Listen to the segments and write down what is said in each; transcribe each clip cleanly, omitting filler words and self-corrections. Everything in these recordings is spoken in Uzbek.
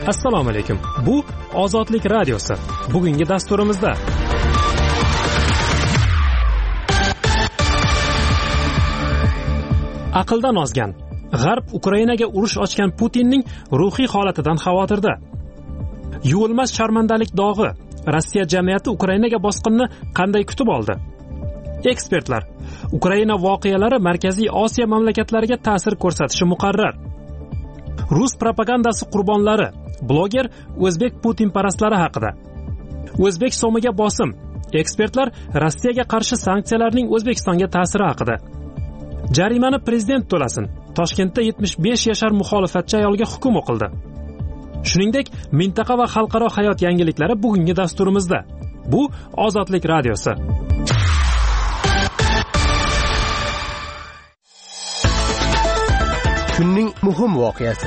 Assalomu alaykum. Bu Ozodlik radiosi. Bugungi dasturimizda aqldan ozgan G'arb Ukrainaga urush ochgan Putinning ruhiy holatidan xavotirda. Yuvilmas sharmandalik dog'i. Rossiya jamiyati Ukrainaga bosqinni qanday kutib oldi? Ekspertlar: Ukraina voqealari Markaziy Osiyo mamlakatlariga ta'sir ko'rsatishi muqarrar. Rus propagandasi qurbonlari. Bloger o'zbek Putin-parastlari haqida. O'zbek so'miga bosim. Ekspertlar Rossiyaga qarshi sanksiyalarning O'zbekistonga ta'siri haqida. Jarimani prezident to'lasin. Toshkentda 75 yashar muxolifatchi ayolga hukm o'qildi. Shuningdek, mintaqa va xalqaro hayot yangiliklari bugungi dasturimizda. Bu Ozodlik radiosi. Kunning muhim voqeasi.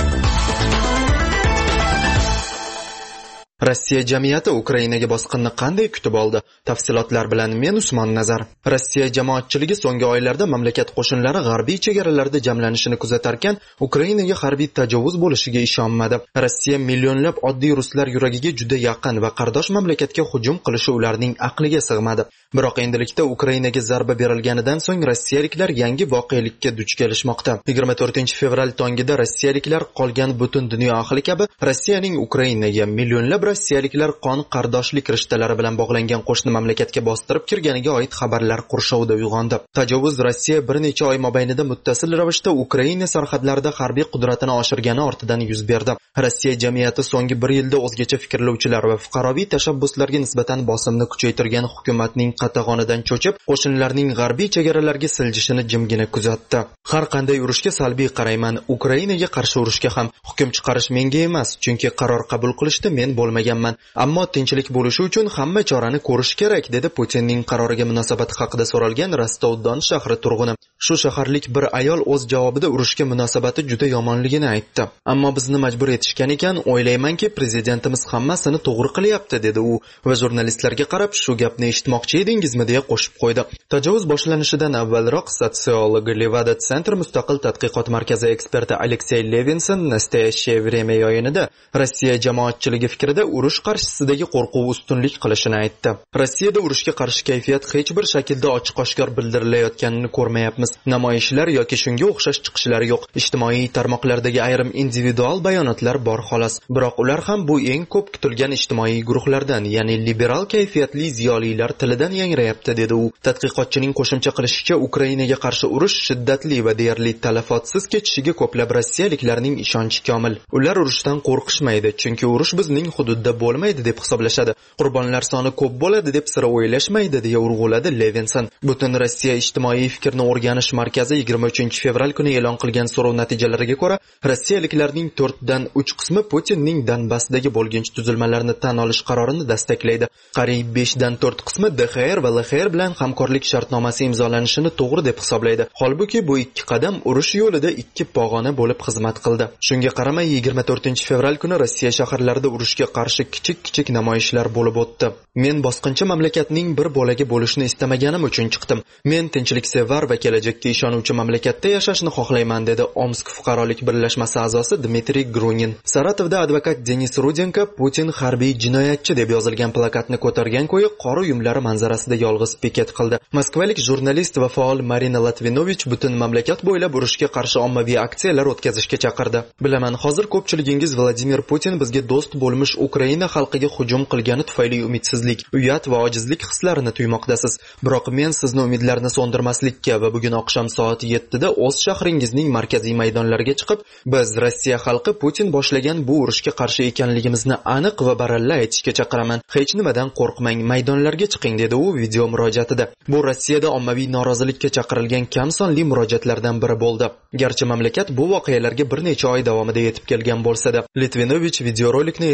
Rossiya jamiyati Ukrainaga bosqinni qanday kutib oldi? Tafsilotlar bilan men Usmon Nazar. Rossiya jamoatchiligi so'nggi oylarda mamlakat qo'shinlari g'arbiy chegaralarda jamlanishini kuzatarkan, Ukrainaga harbiy tajovuz bo'lishiga ishonmadi. Rossiya millionlab oddiy ruslar yuragiga juda yaqin va qardosh mamlakatga hujum qilishi ularning aqliga sig'madi. Biroq endilikda Ukrainaga zarba berilganidan so'ng rossiyaliklar yangi voqelikka duch kelishmoqda. 24-fevral tongida rossiyaliklar qolgan butun dunyo ahli kabi Rossiyaning Ukrainaga millionlab rossiyaliklar qon qardoshlik rishtalari bilan bog'langan qo'shni mamlakatga bostirib kirganiga oid xabarlar qurshovida uyg'ondi. Tajovuz Rossiya bir necha oy mobaynida muttasil ravishda Ukraina sarhadlarida harbiy qudratini oshirgani ortidan yuz berdi. Rossiya jamiyati so'nggi bir yilda o'zgacha fikrlovchilar va fuqaroviy tashabbuslarga nisbatan bosimni kuchaytirgan hukumatning qatag'onidan cho'chib, qo'shinlarning g'arbiy chegaralarga siljishini jimgina kuzatdi. Har qanday urushga salbiy qarayman. Ukrainaga qarshi urushga ham hukm chiqarish menga emas, chunki qaror qabul qilishda men bo'lmaganman. Ammo tinchlik bo'lishi uchun hamma chorani ko'rish kerak, dedi Putinning qaroriga munosabati haqida so'ralgan Rostov-Don shahri turg'uni. Shu shaharlik bir ayol o'z javobida urushga munosabati juda yomonligini aytdi. Ammo bizni majbur etishgan ekan, o'ylaymanki, prezidentimiz hammasini to'g'ri qilyapti, dedi u va jurnalistlarga qarab, shu gapni eshitmoqchi edingizmi deya qo'shib qo'ydi. Tajovuz boshlanishidan avvalroq sotsiolog Levada Center mustaqil tadqiqot markazi eksperti Aleksey Levinson Nastoящее время yo'yinida Rossiya jamoatchiligi fikrida urush qarshisidagi qo'rquv ustunlik qilishini aytdi. Rossiyada urushga qarshi kayfiyat hech bir shaklda ochiq-oshkor bildirilayotganini ko'rmayapmiz. Namoyishlar yoki shunga o'xshash chiqishlar yo'q. Ijtimoiy tarmoqlardagi ayrim individual bayonotlar bor xolos. Biroq ular ham bu eng ko'p kutilgan ijtimoiy guruhlardan, ya'ni liberal kayfiyatli ziyolilar tilidan yangrayapti, dedi u. Tadqiqotchining qo'shimcha qilishicha, Ukrainaga qarshi urush shiddatli va deyarli talafotsiz kechishiga ko'plab rossiyaliklarning ishonchi komil. Ular urushdan qo'rqishmaydi, chunki urush bizning hududda bo'lmaydi deb hisoblashadi. Qurbonlar soni ko'p bo'ladi deb sira o'ylashmaydi, deya urg'uladi Levinson. Butun Rossiya ijtimoiy fikrni o'rganish markazi 23-fevral kuni e'lon qilgan so'rov natijalariga ko'ra, rossiyaliklarning 4dan 3 qismi Putinning Donbassdagi bo'lginchi tuzilmalarni tan olish qarorini destaklaydi. Qariyb 5dan 4 qismi DXR va LXR bilan hamkorlik shartnomasi imzolanishini to'g'ri deb hisoblaydi. Holbuki bu ikki qadam urush yo'lida ikki pog'ona bo'lib xizmat qildi. Shunga qaramay 24-fevral kuni Rossiya shaharlarida urushga qarshi kichik namoyishlar bo'lib o'tdi. Men bosqinchi mamlakatning bir bo'lagi bo'lishni istamaganim uchun chiqdim. Men tinchliksevar va kelajakka ishonuvchi mamlakatda yashashni xohlayman, dedi Omsk fuqarolik birlashmasi a'zosi Dmitriy Grunin. Saratovda advokat Denis Rudenko Putin harbiy jinoyatchi deb yozilgan plakatni ko'targan ko'yi qor uyumlari manzarasida yolg'iz piket qildi. Moskvalik jurnalist va faol Marina Latvinovich butun mamlakat bo'ylab urushga qarshi ommaviy aksiyalar o'tkazishga chaqirdi. Bilaman, hozir ko'pchiligingiz Vladimir Putin bizga do'st bo'lmish Ukraina xalqiga hujum qilgani tufayli umidsizlik, uyat va ojizlik hislarini tuymoqdasiz. Biroq men sizni umidlarni so'ndirmaslikka va bugun oqshom soat 7da o'z shahringizning markaziy maydonlariga chiqib, biz Rossiya xalqi Putin boshlagan bu urushga qarshi ekanligimizni aniq va baralla aytishga chaqiraman. Hech nimadan qo'rqmang, maydonlarga chiqing, dedi u video murojaatida. Bu Rossiyada ommaviy norozilikka chaqirilgan kam sonli murojaatlardan biri bo'ldi. Garchi mamlakat bu voqealarga bir necha oy davomida yetib kelgan bo'lsa-da, Litvinovich videorolikni e'lon qilganidan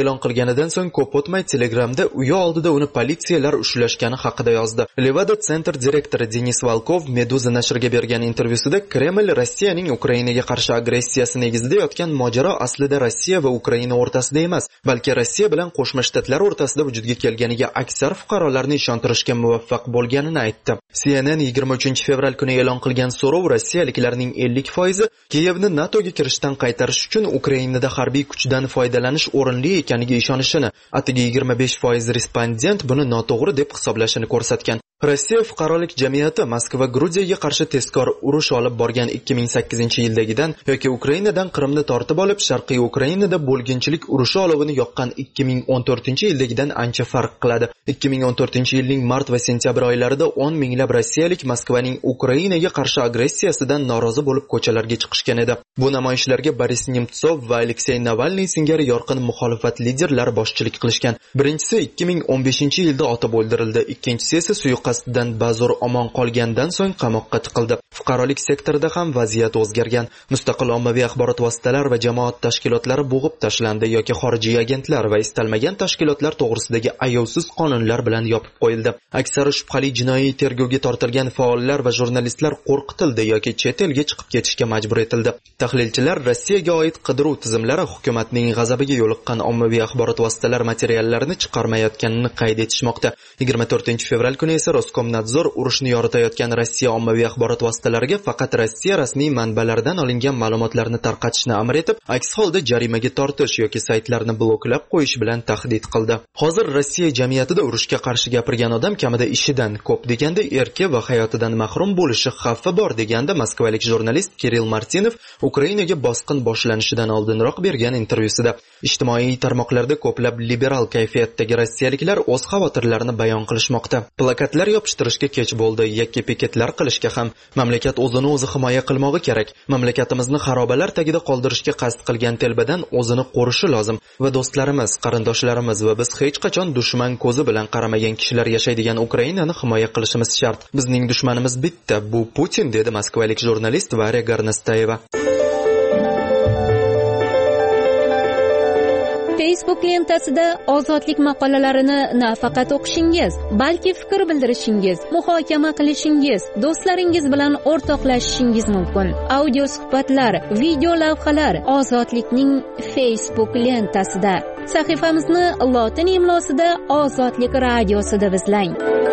bo'lganidan so'ng ko'p o'tmay Telegramda uyi oldida uni politsiyalar ushlashgani haqida yozdi. Levada Center direktori Denis Volkov Meduza nashriga bergan intervyusida Kreml Rossiyaning Ukrainaga qarshi agressiyasi negizida yotgan mojaro aslida Rossiya va Ukraina o'rtasida emas, balki Rossiya bilan Qo'shma Shtatlar o'rtasida vujudga kelganiga aksar fuqarolarni ishontirishga muvaffaq bo'lganini aytdi. CNN 23 fevral kuni e'lon qilgan so'rov rossiyaliklarning 50% Kiyevni NATOga kirishdan qaytarish uchun Ukrainada harbiy kuchdan foydalanish o'rinli ekaniga ishonishini, atigi 25% respondent buni noto'g'ri deb hisoblashini ko'rsatgan. Rossiya fuqarolik jamiyati Moskva Gruziyaga qarshi tezkor urush olib borgan 2008-yildagidan yoki Ukrainadan Qrimni tortib olib Sharqiy Ukrainada bo'lginchilik urushi olovini yoqqan 2014-yildagidan ancha farq qiladi. 2014-yilning mart va sentyabr oylarida 10 minglab rossiyalik Moskvaning Ukrainaga qarshi agressiyasidan norozi bo'lib ko'chalarga chiqishgan edi. Bu namoyishlarga Boris Nemtsov va Aleksey Navalniy singari yorqin muxolifat liderlari boshchilik qilishgan. Birinchisi 2015-yilda otib o'ldirildi, ikkinchisi esa suiqasddan ba'zur omon qolgandan so'ng qamoqqa tiqildi. Fuqarolik sektorida ham vaziyat o'zgargan. Mustaqil ommaviy axborot vositalar va jamoat tashkilotlari bo'g'ib tashlandi yoki xorijiy agentlar va istalmagan tashkilotlar to'g'risidagi ayovsiz qonunlar bilan yopib qo'yildi. Aksari shubhali jinoiy tergovga tortilgan faollar va jurnalistlar qo'rqitildi yoki chet elga chiqib ketishga majbur etildi. Tahlilchilar Rossiyaga oid qidiruv tizimlari hukumatning g'azabiga yo'liqqan ommaviy axborot vositalar materiallarini chiqarmayotganini qayd etishmoqda. 24 fevral kuni esa Roskomnadzor urushni yoritayotgan Rossiya ommaviy axborot vositalariga faqat Rossiya rasmiy manbalaridan olingan ma'lumotlarni tarqatishni amr etib, aks holda jarimaga tortish yoki saytlarni bloklab qo'yish bilan tahdid qildi. Hozir Rossiya jamiyatida urushga qarshi gapirgan odam kamida ishidan, ko'p deganda erki va hayotidan mahrum bo'lishi xavfi bor deganda moskvalik jurnalist Kirill Martinov Ukrainaga bosqin boshlanishidan oldinroq bergan intervyusida. Ijtimoiy tarmoqlarda ko'plab liberal kayfiyatdagi rossiyaliklar o'z xavotirlarini bayon qilishmoqda. Plakatlar yopishtirishga kech bo'ldi, yakka piketlar qilishga ham. Mamlakat o'zini o'zi himoya qilmog'i kerak. Mamlakatimizni xarobalar tagida qoldirishga qasd qilgan telbadan o'zini qo'rishi lozim va do'stlarimiz, qarindoshlarimiz va biz hech qachon dushman ko'zi bilan qaramagan kishilar yashaydigan Ukrainani himoya qilishimiz shart. Bizning dushmanimiz bitta, bu Putin, dedi moskvalik jurnalist Varya Garnastayeva. Facebook lentasida ozodlik maqolalarini nafaqat o'qishingiz, balki fikr bildirishingiz, muhokama qilishingiz, do'stlaringiz bilan o'rtoqlashishingiz mumkin. Audio suhbatlar, video lavhalar ozodlikning Facebook lentasida. Sahifamizni lotin imlosida Ozodlik radiosida izlang.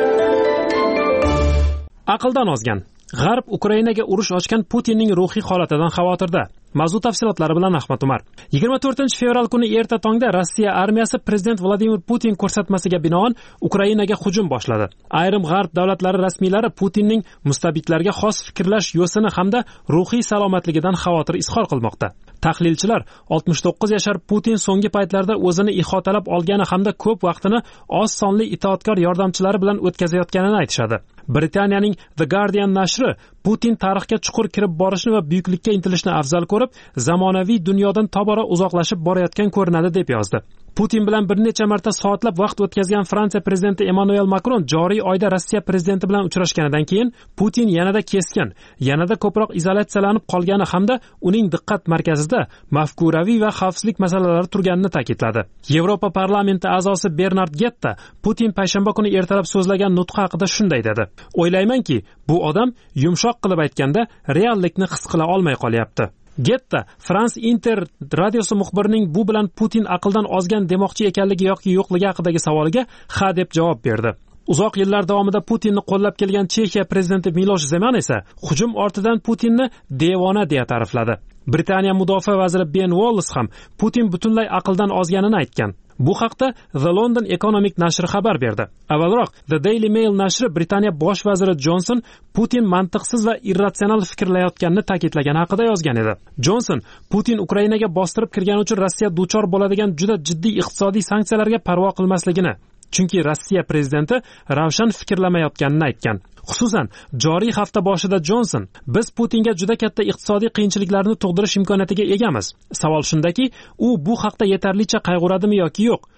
Aqldan ozgan. G'arb Ukrainaga urush ochgan Putinning ruhiy holatidan xavotirda. Mavzu tafsilotlari bilan Ahmad Umar. 24 fevral kuni erta tongda Rossiya armiyasi prezident Vladimir Putin ko'rsatmasiga binoan Ukrainaga hujum boshladi. Ayrim g'arb davlatlari rasmiylari Putinning mustabidlarga xos fikrlash yo'sini hamda ruhiy salomatligidan xavotir izhor qilmoqda. Tahlilchilar 69 yashar Putin so'nggi paytlarda o'zini ihotalab olgani hamda ko'p vaqtini oz sonli itoatkor yordamchilari bilan o'tkazayotganini aytishadi. Britaniyaning The Guardian nashri Putin tarixga chuqur kirib borishni va buyuklikka intilishni afzal ko'rib, zamonaviy dunyodan tobora uzoqlashib borayotgan ko'rinadi deb yozdi. Putin bilan bir necha marta soatlab vaqt o'tkazgan Fransiya prezidenti Emmanuel Macron joriy oyda Rossiya prezidenti bilan uchrashganidan keyin Putin yanada keskin, yanada ko'proq izolyatsiyalanib qolgani hamda uning diqqat markazida mafkuraviy va xavfsizlik masalalari turganini ta'kidladi. Yevropa parlamenti a'zosi Bernard Getta Putin payshanba kuni ertalab so'zlagan nutqi haqida shunday dedi: "O'ylaymanki, bu odam yumshoq qilib aytganda reallikni his qila olmay qolyapti." Getta France Inter radiosi muxbirining bu bilan Putin aqldan ozgan demoqchi ekanligi yoki yo'qligi haqidagi savoliga ha deb javob berdi. Uzoq yillar davomida Putinni qo'llab kelgan Chexiya prezidenti Milosh Zeman esa hujum ortidan Putinni devona deya ta'rifladi. Britaniya mudofaa vaziri Ben Wallace ham Putin butunlay aqldan ozganini aytgan. Bu haqda The London Economic nashri xabar berdi. Avvalroq The Daily Mail nashri Britaniya bosh vaziri Johnson Putin mantiqsiz va irratsional fikrlayotganini ta'kidlagani haqida yozgan edi. Johnson Putin Ukrainaga bostirib kirgani uchun Rossiya duchor bo'ladigan juda jiddiy iqtisodiy sanksiyalarga parvo qilmasligini, chunki Rossiya prezidenti ravshan fikrlamayotganini aytgan. Xususan, joriy hafta boshida Johnson biz Putinga juda katta iqtisodiy qiyinchiliklarni tug'dirish imkoniyatiga egamiz. Savol shundaki, u bu haqda yetarlicha qayg'uradimi yoki yo'q?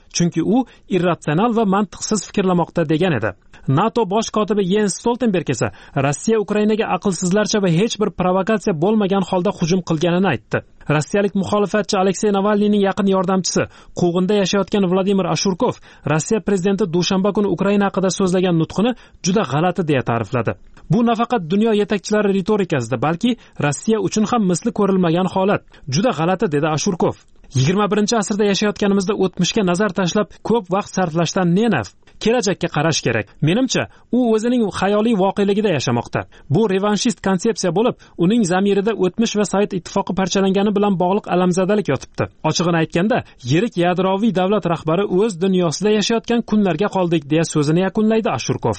chunki u irratsional va mantiqsiz fikrlamoqda degan edi. NATO bosh kotibi Jens Stoltenberg esa Rossiya Ukrainaga aqlsizlarcha va hech bir provokatsiya bo'lmagan holda hujum qilganini aytdi. Rossiyalik muxolifatchi Aleksey Navalniyning yaqin yordamchisi, quvg'inda yashayotgan Vladimir Ashurkov Rossiya prezidenti dushanba kuni Ukraina haqida so'zlagan nutqini juda g'alati deya ta'rifladi. Bu nafaqat dunyo yetakchilari ritorikasida, balki Rossiya uchun ham misli ko'rilmagan holat. Juda g'alati dedi Ashurkov. 21-asrda yashayotganimizda o'tmishga nazar tashlab ko'p vaqt sarflashdan ne naf? Kelajakka qarash kerak. Menimcha, u o'zining xayoliy voqeligida yashamoqda. Bu revanshist konsepsiya bo'lib, uning zamirida o'tmish va Sovet ittifoqi parchalangani bilan bog'liq alamzadalik yotibdi. Ochig'ini aytganda, yirik yadroviy davlat rahbari o'z dunyosida yashayotgan kunlarga qoldik deya so'zini yakunlaydi Ashurkov.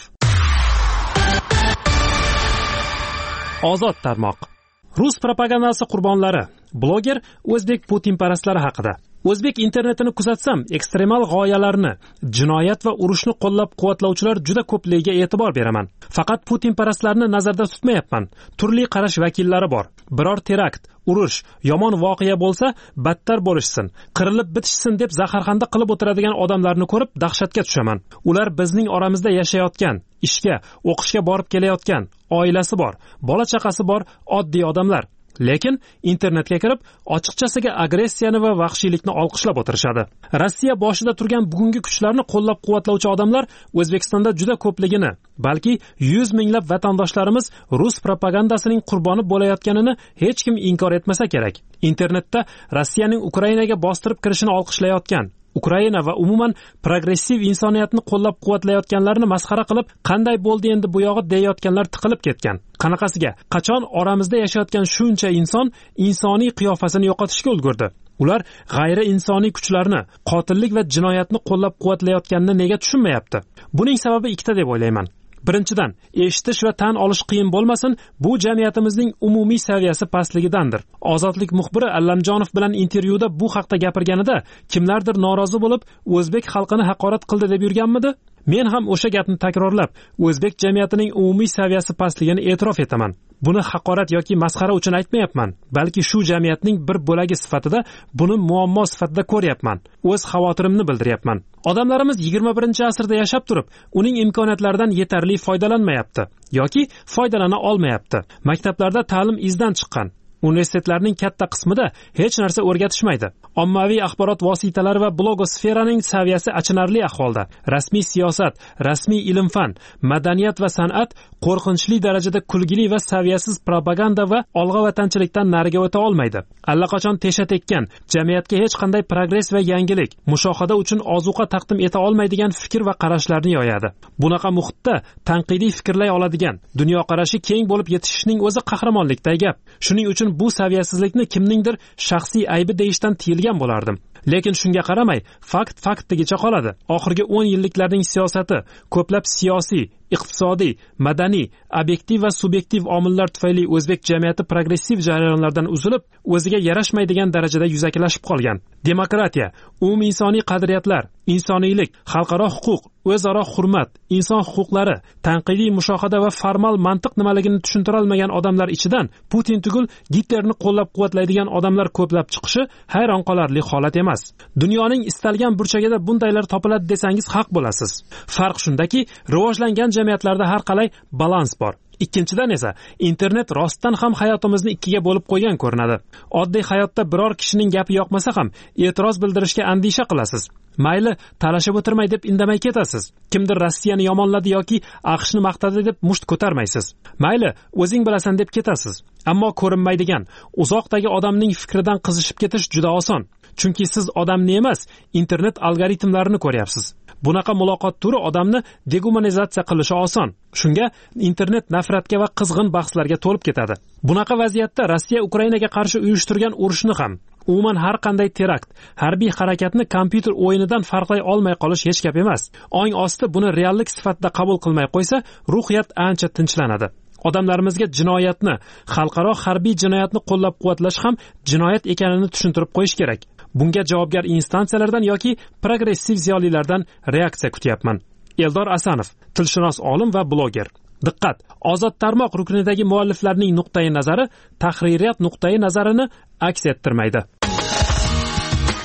Ozod tarmoq. Rus propagandasi qurbonlari. Bloger o'zbek putinparastlari haqida. O'zbek internetini kuzatsam, ekstremal g'oyalarni, jinoyat va urushni qo'llab-quvvatlovchilar juda ko'pligiga e'tibor beraman. Faqat putinparastlarni nazarda tutmayapman. Turli qarash vakillari bor. Biror terakt, urush, yomon voqea bo'lsa, battar bo'lishsin, qirilib bitishsin deb zaharxanda qilib o'tiradigan odamlarni ko'rib dahshatga tushaman. Ular bizning oramizda yashayotgan, ishga, o'qishga borib kelayotgan, oilasi bor, bola chaqasi bor oddiy odamlar. Lekin internetga kirib, ochiqchasiga agressiyani va vahshiylikni olqishlab o'tirishadi. Rossiya boshida turgan bugungi kuchlarni qo'llab-quvvatlovchi odamlar O'zbekistonda juda ko'pligini, balki 100 minglab vatandoshlarimiz rus propagandasining qurboni bo'layotganini hech kim inkor etmasa kerak. Internetda Rossiyaning Ukrainaga bostirib kirishini olqishlayotgan, Ukraina va umuman progressiv insoniyatni qo'llab-quvvatlayotganlarni masxara qilib, qanday bo'ldi endi bu yog'i deyotganlar tiqilib ketgan. Qanaqasiga? Qachon oramizda yashayotgan shuncha inson insoniy qiyofasini yo'qotishga ulgurdi? Ular g'ayri insoniy kuchlarni, qotillik va jinoyatni qo'llab-quvvatlayotganini nega tushunmayapti? Buning sababi ikkita deb o'ylayman. Birinchidan, eshitish va tan olish qiyin bo'lmasin, bu jamiyatimizning umumiy saviyasi pastligidandir. Ozodlik muxbiri Allamjonov bilan intervyuda bu haqda gapirganida kimlardir norozi bo'lib, o'zbek xalqini haqorat qildi deb yurganmidi? Men ham o'sha gapni takrorlab, o'zbek jamiyatining umumiy saviyasi pastligini e'tirof etaman. Buni haqorat yoki masxara uchun aytmayapman, balki shu jamiyatning bir bo'lagi sifatida buni muammo sifatida ko'ryapman. O'z xavotirimni bildiryapman. Odamlarimiz 21-asrda yashab turib, uning imkoniyatlaridan yetarli foydalanmayapti yoki foydalana olmayapti. Maktablarda ta'lim izdan chiqqan. Universitetlarning katta qismida hech narsa o'rgatishmaydi. Ommaviy axborot vositalari va blogosferaning saviyasi achinarli ahvolda. Rasmiy siyosat, rasmiy ilm-fan, madaniyat va san'at qo'rqinchli darajada kulgili va saviyasiz propaganda va olg'a-vatanchilikdan nariga o'ta olmaydi. Allaqachon tesha tekkan, jamiyatga hech qanday progress va yangilik, mushohada uchun ozuqa taqdim eta olmaydigan fikr va qarashlarni yoyadi. Bunaqa muhitda tanqidiy fikrlay oladigan, dunyoqarashi keng bo'lib yetishishning o'zi qahramonlikday gap. Shuning uchun bu saviyasizlikni kimningdir shaxsiy aybi deyishdan tiyilgan bo'lardim. Lekin shunga qaramay, faktligicha qoladi. Oxirgi 10 yilliklarning siyosati ko'plab siyosiy, iqtisodiy, madaniy, obyektiv va subyektiv omillar tufayli o'zbek jamiyati progressiv jarayonlardan uzilib, o'ziga yarashmaydigan darajada yuzaklashib qolgan. Demokratiya, umuminsoniy qadriyatlar, insoniylik, xalqaro huquq, o'zaro hurmat, inson huquqlari, tanqidiy mushohada va formal mantiq nimaligini tushuntira olmagan odamlar ichidan Putin tugul Gitlerni qo'llab-quvvatlaydigan odamlar ko'plab chiqishi hayron qolarli holat emas. Dunyoning istalgan burchagida bundaylar topiladi desangiz haq bo'lasiz. Farq shundaki, rivojlangan jamiyatlarda har qalay balans bor. Ikkinchidan esa internet rostdan ham hayotimizni ikkiga bo'lib qo'ygan ko'rinadi. Oddiy hayotda biror kishining gapi yoqmasa ham e'tiroz bildirishga andisha qilasiz. Mayli, talashib o'tirmay deb indamay ketasiz. Kimdir Rossiyani yomonladi yoki AQShni maqtadi deb musht ko'tarmaysiz. Mayli, o'zing bilasan deb ketasiz. Ammo ko'rinmaydigan, uzoqdagi odamning fikridan qizishib ketish juda oson. Chunki siz odamni emas, internet algoritmlarini ko'ryapsiz. Bunaqa muloqot turi odamni degumanizatsiya qilishi oson. Shunga internet nafratga va qizg'in bahslarga to'lib ketadi. Bunaqa vaziyatda Rossiya Ukrainaga qarshi uyushtirgan urushni ham, umuman har qanday terakt, harbiy harakatni kompyuter o'yinidan farqlay olmay qolish hech gap emas. Ong osti buni reallik sifatida qabul qilmay qo'ysa, ruhiyat ancha tinchlanadi. Odamlarimizga jinoyatni, xalqaro harbiy jinoyatni qo'llab-quvvatlash ham jinoyat ekanini tushuntirib qo'yish kerak. Bunga javobgar instansiyalardan yoki progressiv ziyolilardan reaksiya kutyapman. Eldor Asanov, tilshunos olim va bloger. Diqqat! Ozod tarmoq ruknidagi mualliflarning nuqtai nazari tahririyat nuqtai nazarini aks ettirmaydi.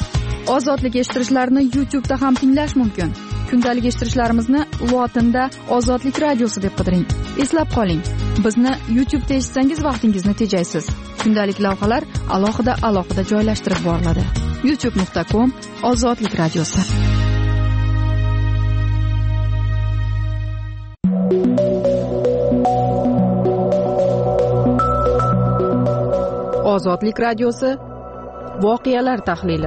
Ozodlik eshittirishlarni YouTube'da ham tinglash mumkin. Kundalik eshittirishlarimizni lotinda Ozodlik radiosi deb qidiring. Eslab qoling, bizni YouTube'da eshitsangiz vaqtingizni tejaysiz. Kundalik lavhalar alohida joylashtirib boriladi. youtube.com Ozodlik radiosi. Ozodlik radiosi voqealar tahlili.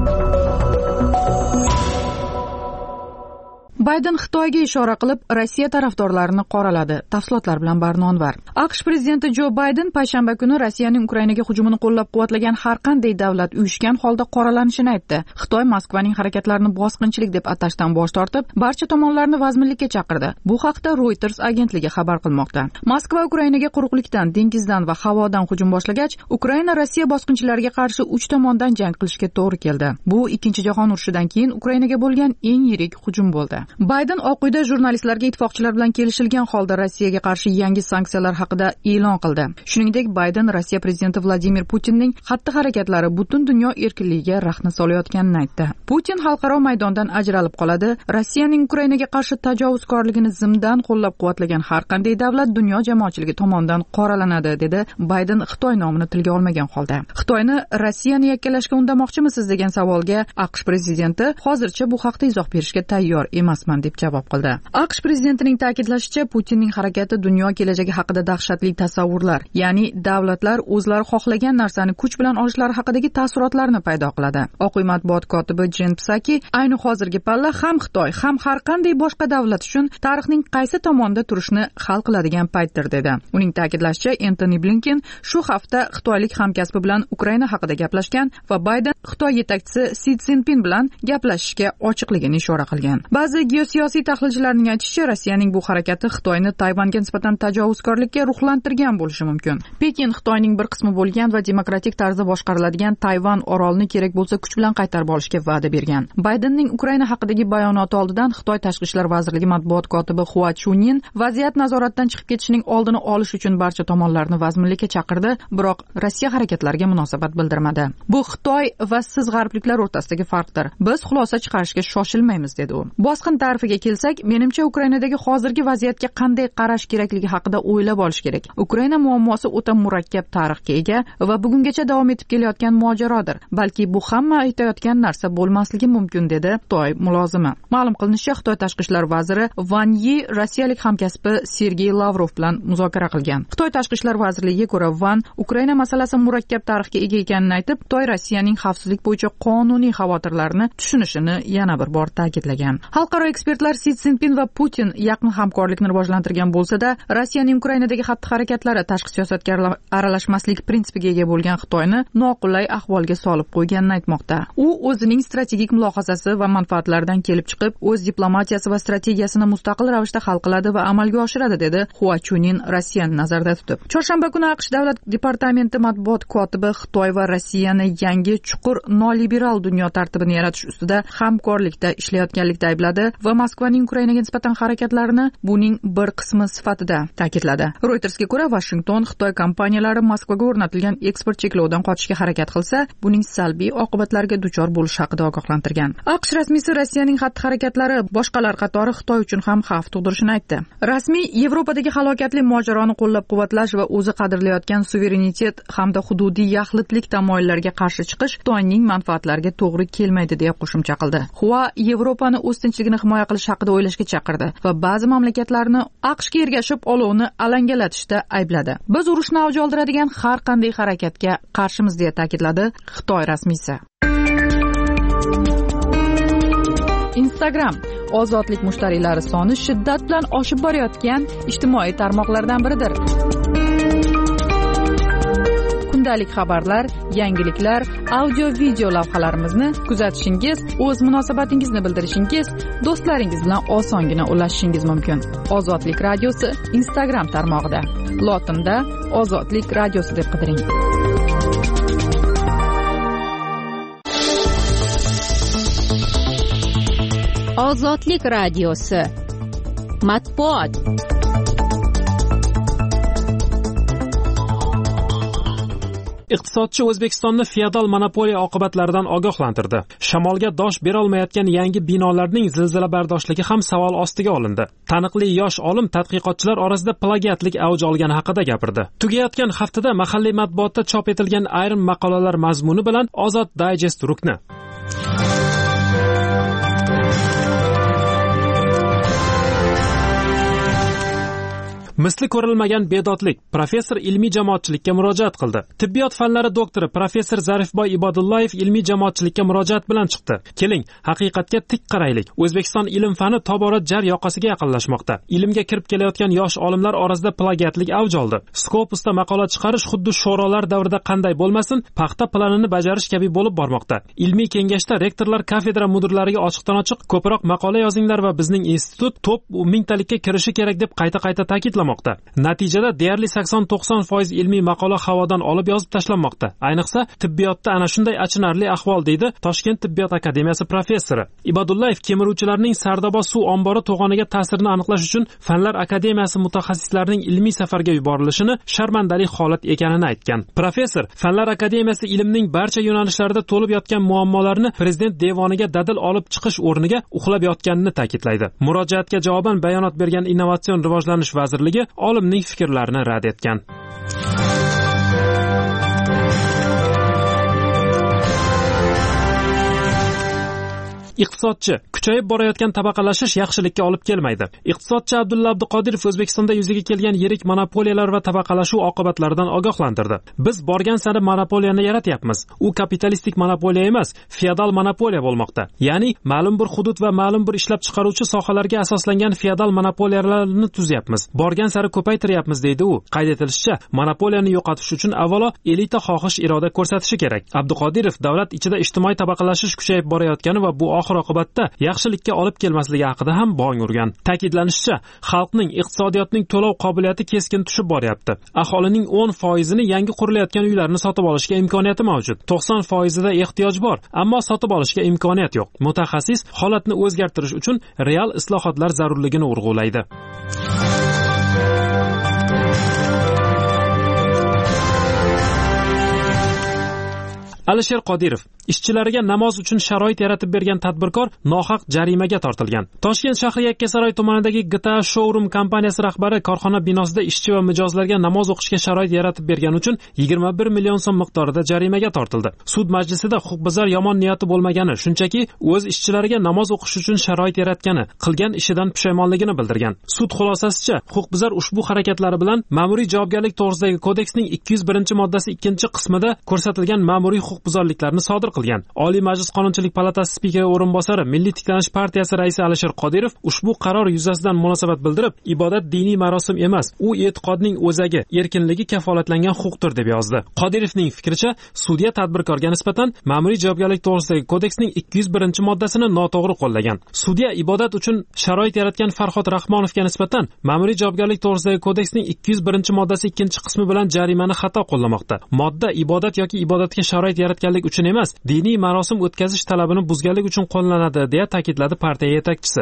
Bayden Xitoyga ishora qilib, Rossiya tarafdorlarini qoraladi. Tafsilotlar bilan Barnonvar. AQSh prezidenti Jo Bayden payshanba kuni Rossiyaning Ukrainaga hujumini qo'llab-quvvatlagan har qanday davlat uyushgan holda qoralanishini aytdi. Xitoy Moskvaning harakatlarini bosqinchilik deb atashdan bosh tortib, barcha tomonlarni vazminlikka chaqirdi. Bu haqda Reuters agentligi xabar qilmoqda. Moskva Ukrainaga quruqlikdan, dengizdan va havodan hujum boshlagach, Ukraina Rossiya bosqinchilariga qarshi 3 tomondan jang qilishga to'g'ri keldi. Bu Ikkinchi jahon urushidan keyin Ukrainaga bo'lgan eng yirik hujum bo'ldi. Bayden Oq uyda jurnalistlarga ittifoqchilar bilan kelishilgan holda Rossiyaga qarshi yangi sanksiyalar haqida e'lon qildi. Shuningdek, Bayden Rossiya prezidenti Vladimir Putinning xatti-harakatlari butun dunyo erkinligiga raxna solayotganini aytdi. Putin xalqaro maydondan ajralib qoladi. Rossiyaning Ukrainaga qarshi tajovuzkorligini zimdan qo'llab-quvvatlagan har qanday davlat dunyo jamoatchiligi tomonidan qoralanadi, dedi Bayden Xitoy nomini tilga olmagan holda. Xitoyni Rossiyani yakkalashga undamoqchimisiz degan savolga AQSh prezidenti hozircha bu haqda izoh berishga tayyor emasman deb javob qildi. AQSh prezidentining ta'kidlashicha, Putinning harakati dunyo kelajagi haqida dahshatli tasavvurlar, ya'ni davlatlar o'zlari xohlagan narsani kuch bilan olishlari haqidagi taassurotlarni paydo qiladi. Oq uy matbuot kotibi Jen Psaki ayni hozirgi palla ham Xitoy, ham har qanday boshqa davlat uchun tarixning qaysi tomonda turishni hal qiladigan paytdir, dedi. Uning ta'kidlashicha, Antony Blinken shu hafta xitoylik hamkasbi bilan Ukraina haqida gaplashgan va Bayden Xitoy yetakchisi Si Szinpin bilan gaplashishga ochiqligini ishora qilgan. Ba'zi geosiyosiy tahlilchilarning aytishicha, Rossiyaning bu harakati Xitoyni Tayvanga nisbatan tajovuzkorlikka ruhlantirgan bo'lishi mumkin. Pekin Xitoyning bir qismi bo'lgan va demokratik tarzda boshqariladigan Tayvan orolini kerak bo'lsa kuch bilan qaytarib olishga va'da bergan. Baydenning Ukraina haqidagi bayonoti oldidan Xitoy Tashqi ishlar vazirligi matbuot kotibi Hua Chunin vaziyat nazoratdan chiqib ketishining oldini olish uchun barcha tomonlarni vazminlikka chaqirdi, biroq Rossiya harakatlariga munosabat bildirmadi. Bu Xitoy va siz g'arbliklar o'rtasidagi farqdir. Biz xulosa chiqarishga shoshilmaymiz, dedi u. Bosqin ta'rifiga kelsak, menimcha Ukrainadagi hozirgi vaziyatga qanday qarash kerakligi haqida o'ylab olish kerak. Ukraina muammosi o'ta murakkab tarixga ega va bugungacha davom etib kelayotgan mojarodir. Balki bu hamma aytayotgan narsa bo'lmasligi mumkin, dedi Xitoy mulozimi. Ma'lum qilinishicha, Xitoy tashqi ishlar vaziri Wang Yi rossiyalik hamkasbi Sergey Lavrov bilan muzokara qilgan. Xitoy tashqi ishlar vazirligiga ko'ra, Wang Ukraina masalasi murakkab tarixga ega ekanini aytib, Xitoy Rossiyaning xavfsizlik bo'yicha qonuniy xavotirlarini tushunishini yana bir bor ta'kidlagan. Xalqaro ekspertlar Si Szinpin va Putin yaqin hamkorlikni rivojlantirgan bo'lsa-da, Rossiyaning Ukrainadagi xatti-harakatlari tashqi siyosatga aralashmaslik prinsipiga ega bo'lgan Xitoyni noqulay ahvolga solib qo'yganini aytmoqda. U o'zining strategik mulohazasi va manfaatlaridan kelib chiqib, o'z diplomatiyasi va strategiyasini mustaqil ravishda hal qiladi va amalga oshiradi, dedi Hua Chunin Rossiyani nazarda tutib. Chorshanba kuni AQSh davlat departamenti matbuot kotibi Xitoy va Rossiyani yangi chuqur noliberal dunyo tartibini yaratish ustida hamkorlikda ishlayotganlikda aybladi va Moskvaning Ukrainaga nisbatan harakatlarini buning bir qismi sifatida ta'kidladi. Reutersga ko'ra, Washington Xitoy kompaniyalari Moskvaga o'rnatilgan eksport cheklovidan qochishga harakat qilsa, buning salbiy oqibatlariga duchor bo'lishi haqida ogohlantirgan. AQSh rasmiysi Rossiyaning xatti-harakatlari boshqalar qatori Xitoy uchun ham xavf tug'dirishini aytdi. Rasmiy Yevropadagi halokatli mojaroni qo'llab-quvvatlash va o'zi qadrlayotgan suverenitet hamda hududiy yaxlitlik tamoyillariga qarshi chiqish Xitoyning manfaatlariga to'g'ri kelmaydi, deya qo'shimcha qildi. Hua Yevropani o'z tinchligini himoya qilish haqida o'ylashga chaqirdi va ba'zi mamlakatlarni AQShga ergashib olovni alangalatishda aybladi. Biz urushni avj oldiradigan har qanday harakatga qarshimiz, deya ta'kidladi Xitoy rasmiysi. Instagram ozodlik mushtariylari soni shiddat bilan oshib borayotgan ijtimoiy tarmoqlardan biridir. Kundalik xabarlar, yangiliklar, audio-video lavhalarimizni kuzatishingiz, o'z munosabatingizni bildirishingiz, do'stlaringiz bilan osongina ulashishingiz mumkin. Ozodlik radiosi Instagram tarmog'ida. Lotinda Ozodlik radiosi deb qidiring. Ozodlik radiosi matbuot. Iqtisodchi O'zbekistonni feodal monopoliya oqibatlaridan ogohlantirdi. Shamolga dosh bera olmayotgan yangi binolarning zilzila bardoshligi ham savol ostiga olindi. Taniqli yosh olim tadqiqotchilar orasida plagiatlik avj olgani haqida gapirdi. Tugayotgan haftada mahalliy matbuotda chop etilgan ayrim maqolalar mazmuni bilan Ozod Digest rukni. Misli ko'rilmagan bedodlik. Professor ilmiy jamoatchilikka murojaat qildi. Tibbiyot fanlari doktori professor Zarifboy Ibodullayev ilmiy jamoatchilikka murojaat bilan chiqdi. Keling, haqiqatga tik qaraylik. O'zbekiston ilm fani tobora jar yoqasiga yaqinlashmoqda. Ilmga kirib kelayotgan yosh olimlar orasida plagiatlik avj oldi. Scopusda maqola chiqarish xuddi sho'rolar davrida qanday bo'lmasin, paxta planini bajarish kabi bo'lib bormoqda. Ilmiy kengashda rektorlar kafedra mudirlariga ochiqdan-ochiq ko'proq maqola yozinglar va bizning institut top 1000talikka kirishi kerak deb qayta ta'kidlamoqda. Natijada deyarli 80-90% ilmiy maqola havodan olib yozib tashlanmoqda. Ayniqsa tibbiyotda ana shunday achinarli ahvol, deydi Toshkent tibbiyot akademiyasi professori. Ibodullayev kemiruvchilarning Sardoba suv ombori to'g'oniga ta'sirini aniqlash uchun Fanlar akademiyasi mutaxassislarining ilmiy safarga yuborilishini sharmandali holat ekanini aytgan. Professor Fanlar akademiyasi ilmning barcha yo'nalishlarida to'lib yotgan muammolarni prezident devoniga dadil olib chiqish o'rniga uxlab yotganini ta'kidlaydi. Murojaatga javoban bayonot bergan Innovatsion rivojlanish vazirligi olimning fikrlarini rad etgan. Iqtisodchi: kuchayib borayotgan tabaqalashish yaxshilikka olib kelmaydi. Iqtisodchi Abdulla Abduqodirov O'zbekistonda yuzaga kelgan yirik monopoliyalar va tabaqalashuv oqibatlaridan ogohlantirdi. Biz borgan sari monopoliyani yaratyapmiz. U kapitalistik monopoliya emas, feodal monopoliya bo'lmoqda. Ya'ni ma'lum bir hudud va ma'lum bir ishlab chiqaruvchi sohalarga asoslangan feodal monopoliyalarni tuzyapmiz. Borgan sari ko'paytiryapmiz, deydi u. Qayd etilishicha, monopoliyani yo'qotish uchun avvalo elita xohish iroda ko'rsatishi kerak. Abduqodirov davlat ichida ijtimoiy tabaqalashish kuchayib borayotgani va bu oxir-oqibatda yaxshilikka olib kelmasligi haqida ham bong urgan. Ta'kidlanishicha, xalqning iqtisodiyotning to'lov qobiliyati keskin tushib boryapti. Aholining 10%ni yangi qurilayotgan uylarni sotib olishga imkoniyati mavjud. 90%da ehtiyoj bor, ammo sotib olishga imkoniyat yo'q. Mutaxassis holatni o'zgartirish uchun real islohotlar zarurligini urg'ulaydi. Alisher Qodirov: ishchilariga namoz uchun sharoit yaratib bergan tadbirkor nohaq jarimaga tortilgan. Toshkent shahri Yakkasaroy tumanidagi GTA Showroom kompaniyasi rahbari korxona binosida ishchi va mijozlarga namoz o'qishga sharoit yaratib bergani uchun 21 million so'm miqdorida jarimaga tortildi. Sud majlisida huquqbuzar yomon niyati bo'lmagani, shunchaki o'z ishchilariga namoz o'qish uchun sharoit yaratgani, qilgan ishidan pushaymonligini bildirgan. Sud xulosasicha, huquqbuzar ushbu harakatlari bilan Ma'muriy javobgarlik to'g'risidagi kodeksning 201-moddasi 2-qismida ko'rsatilgan ma'muriy huquqbuzarliklarni sodir qilgan. Oliy Majlis Qonunchilik palatasi spikeri o'rinbosari, Milliy tiklanish partiyasi raisi Alisher Qodirov ushbu qaror yuzasidan munosabat bildirib, ibodat diniy marosim emas, u e'tiqodning o'zagi, erkinligi kafolatlangan huquqdir deb yozdi. Qodirovning fikricha, sudya tadbirkorga nisbatan Ma'muriy javobgarlik to'g'risidagi kodeksning 201-moddasini noto'g'ri qo'llagan. Sudya ibodat uchun sharoit yaratgan Farhod Rahmonovga nisbatan Ma'muriy javobgarlik to'g'risidagi kodeksning 201-moddasi 2-qismi bilan jarimani xato qo'llamoqda. Modda ibodat yoki ibodatga sharoit yaratganlik uchun emas, diniy marosim o'tkazish talabini buzganlik uchun qo'llanadi, deya ta'kidladi partiya yetakchisi.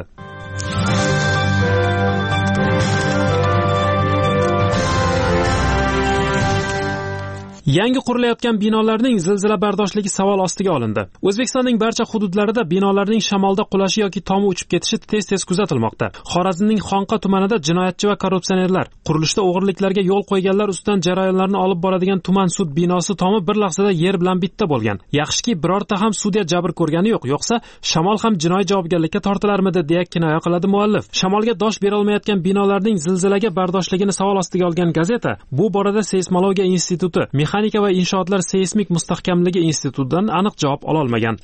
Yangi qurilayotgan binolarning zilzila bardoshligi savol ostiga olindi. O'zbekistonning barcha hududlarida binolarning shamolda qulashi yoki tomi uchib ketishi tez-tez kuzatilmoqda. Xorazmning Xonqa tumanida jinoyatchi va korrupsionerlar, qurilishda o'g'irliklarga yo'l qo'yganlar ustidan jarayonlarni olib boradigan tuman sud binosi tomi bir lahzada yer bilan bitta bo'lgan. Yaxshiki birorta ham sudya jabr ko'rgani yo'q, yo'qsa shamol ham jinoiy javobgarlikka tortilarmidi, deya kinoya qiladi muallif. Shamolga dosh bera olmayotgan binolarning zilzilaga bardoshligini savol ostiga olgan gazeta bu borada Seysmologiya instituti, Mexanika va inshootlar seysmik mustahkamligi institutidan aniq javob ola olmagan.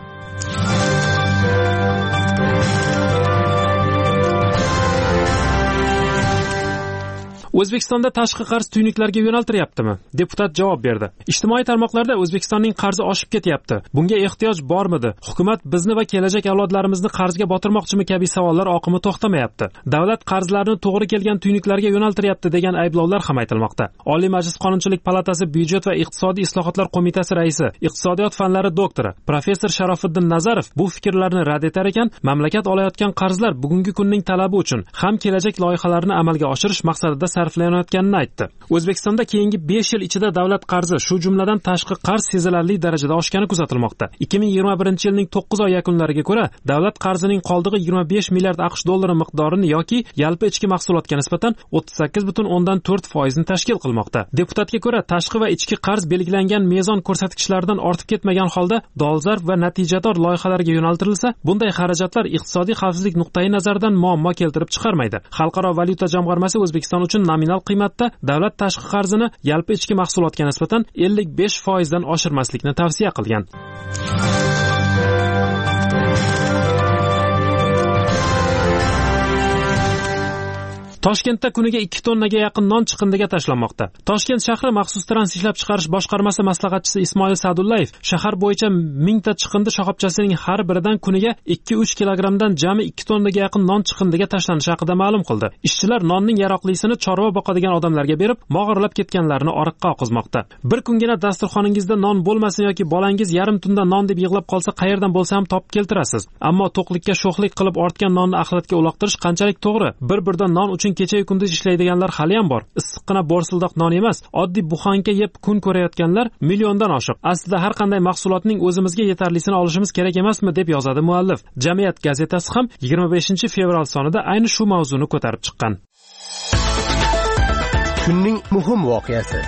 O'zbekistonda tashqi qarz tuynuklariga yo'naltiryaptimi? Deputat javob berdi. Ijtimoiy tarmoqlarda O'zbekistonning qarzi oshib ketyapti. Bunga ehtiyoj bormidi? Hukumat bizni va kelajak avlodlarimizni qarzga botirmoqchimi kabi savollar oqimi to'xtamayapti. Davlat qarzlarini to'g'ri kelgan tuynuklariga yo'naltiryapti degan ayblovlar ham aytilmoqda. Oliy Majlis Qonunchilik palatasi Byudjet va iqtisodiy islohotlar qo'mitasi raisi, iqtisodiyot fanlari doktori professor Sharofiddin Nazarov bu fikrlarni rad etar ekan, mamlakat olayotgan qarzlar bugungi kunning talabi uchun ham kelajak loyihalarini amalga oshirish maqsadida sarflanayotganini aytdi. O'zbekistonda keyingi 5 yil ichida davlat qarzi, shu jumladan tashqi qarz sezilarli darajada oshgani kuzatilmoqda. 2021-yilning 9 oy yakunlariga ko'ra, davlat qarzining qoldig'i 25 milliard AQSh dollari miqdorini yoki yalpi ichki mahsulotga nisbatan 38,4% ni tashkil qilmoqda. Deputatga ko'ra, tashqi va ichki qarz belgilangan mezon ko'rsatkichlaridan ortib ketmagan holda dolzarb va natijador loyihalarga yo'naltirilsa, bunday xarajatlar iqtisodiy xavfsizlik nuqtai nazaridan muammo keltirib chiqarmaydi. Xalqaro valyuta jamg'armasi O'zbekiston uchun nominal qiymatda davlat tashqi qarzini yalpi ichki mahsulotga nisbatan 55% dan oshirmaslikni tavsiya qilgan. Toshkentda kuniga 2 tonnaga yaqin non chiqindiga tashlanmoqda. Toshkent shahri maxsus trans ishlab chiqarish boshqarmasi maslahatchisi Ismoil Sadullayev shahar bo'yicha 1000 ta chiqindi shoxobchasining har biridan kuniga 2-3 kilogramdan jami 2 tonnaga yaqin non chiqindiga tashlanishi haqida ma'lum qildi. Ishchilar nonning yaroqlisini chorva boqadigan odamlarga berib, mog'orlab ketganlarini oriqqa oqizmoqda. Bir kungina dasturxoningizda non bo'lmasin yoki bolangiz yarim tunda non deb yig'lab qolsa, qayerdan bo'lsa ham topib keltirasiz. Ammo to'qlikka sho'xlik qilib ortgan nonni axlatga uloqtirish qanchalik to'g'ri? Bir-birdan non uchun kecha-yu kunduz ishlaydiganlar hali ham bor. Issiqqina borsildoq non emas, oddiy buxanka yeb kun ko'rayotganlar milliondan oshiq. Aslida har qanday mahsulotning o'zimizga yetarlisini olishimiz kerak emasmi, deb yozadi muallif. Jamiyat gazetasi ham 25-fevral sonida ayni shu mavzuni ko'tarib chiqqan. Kunning muhim voqeasi.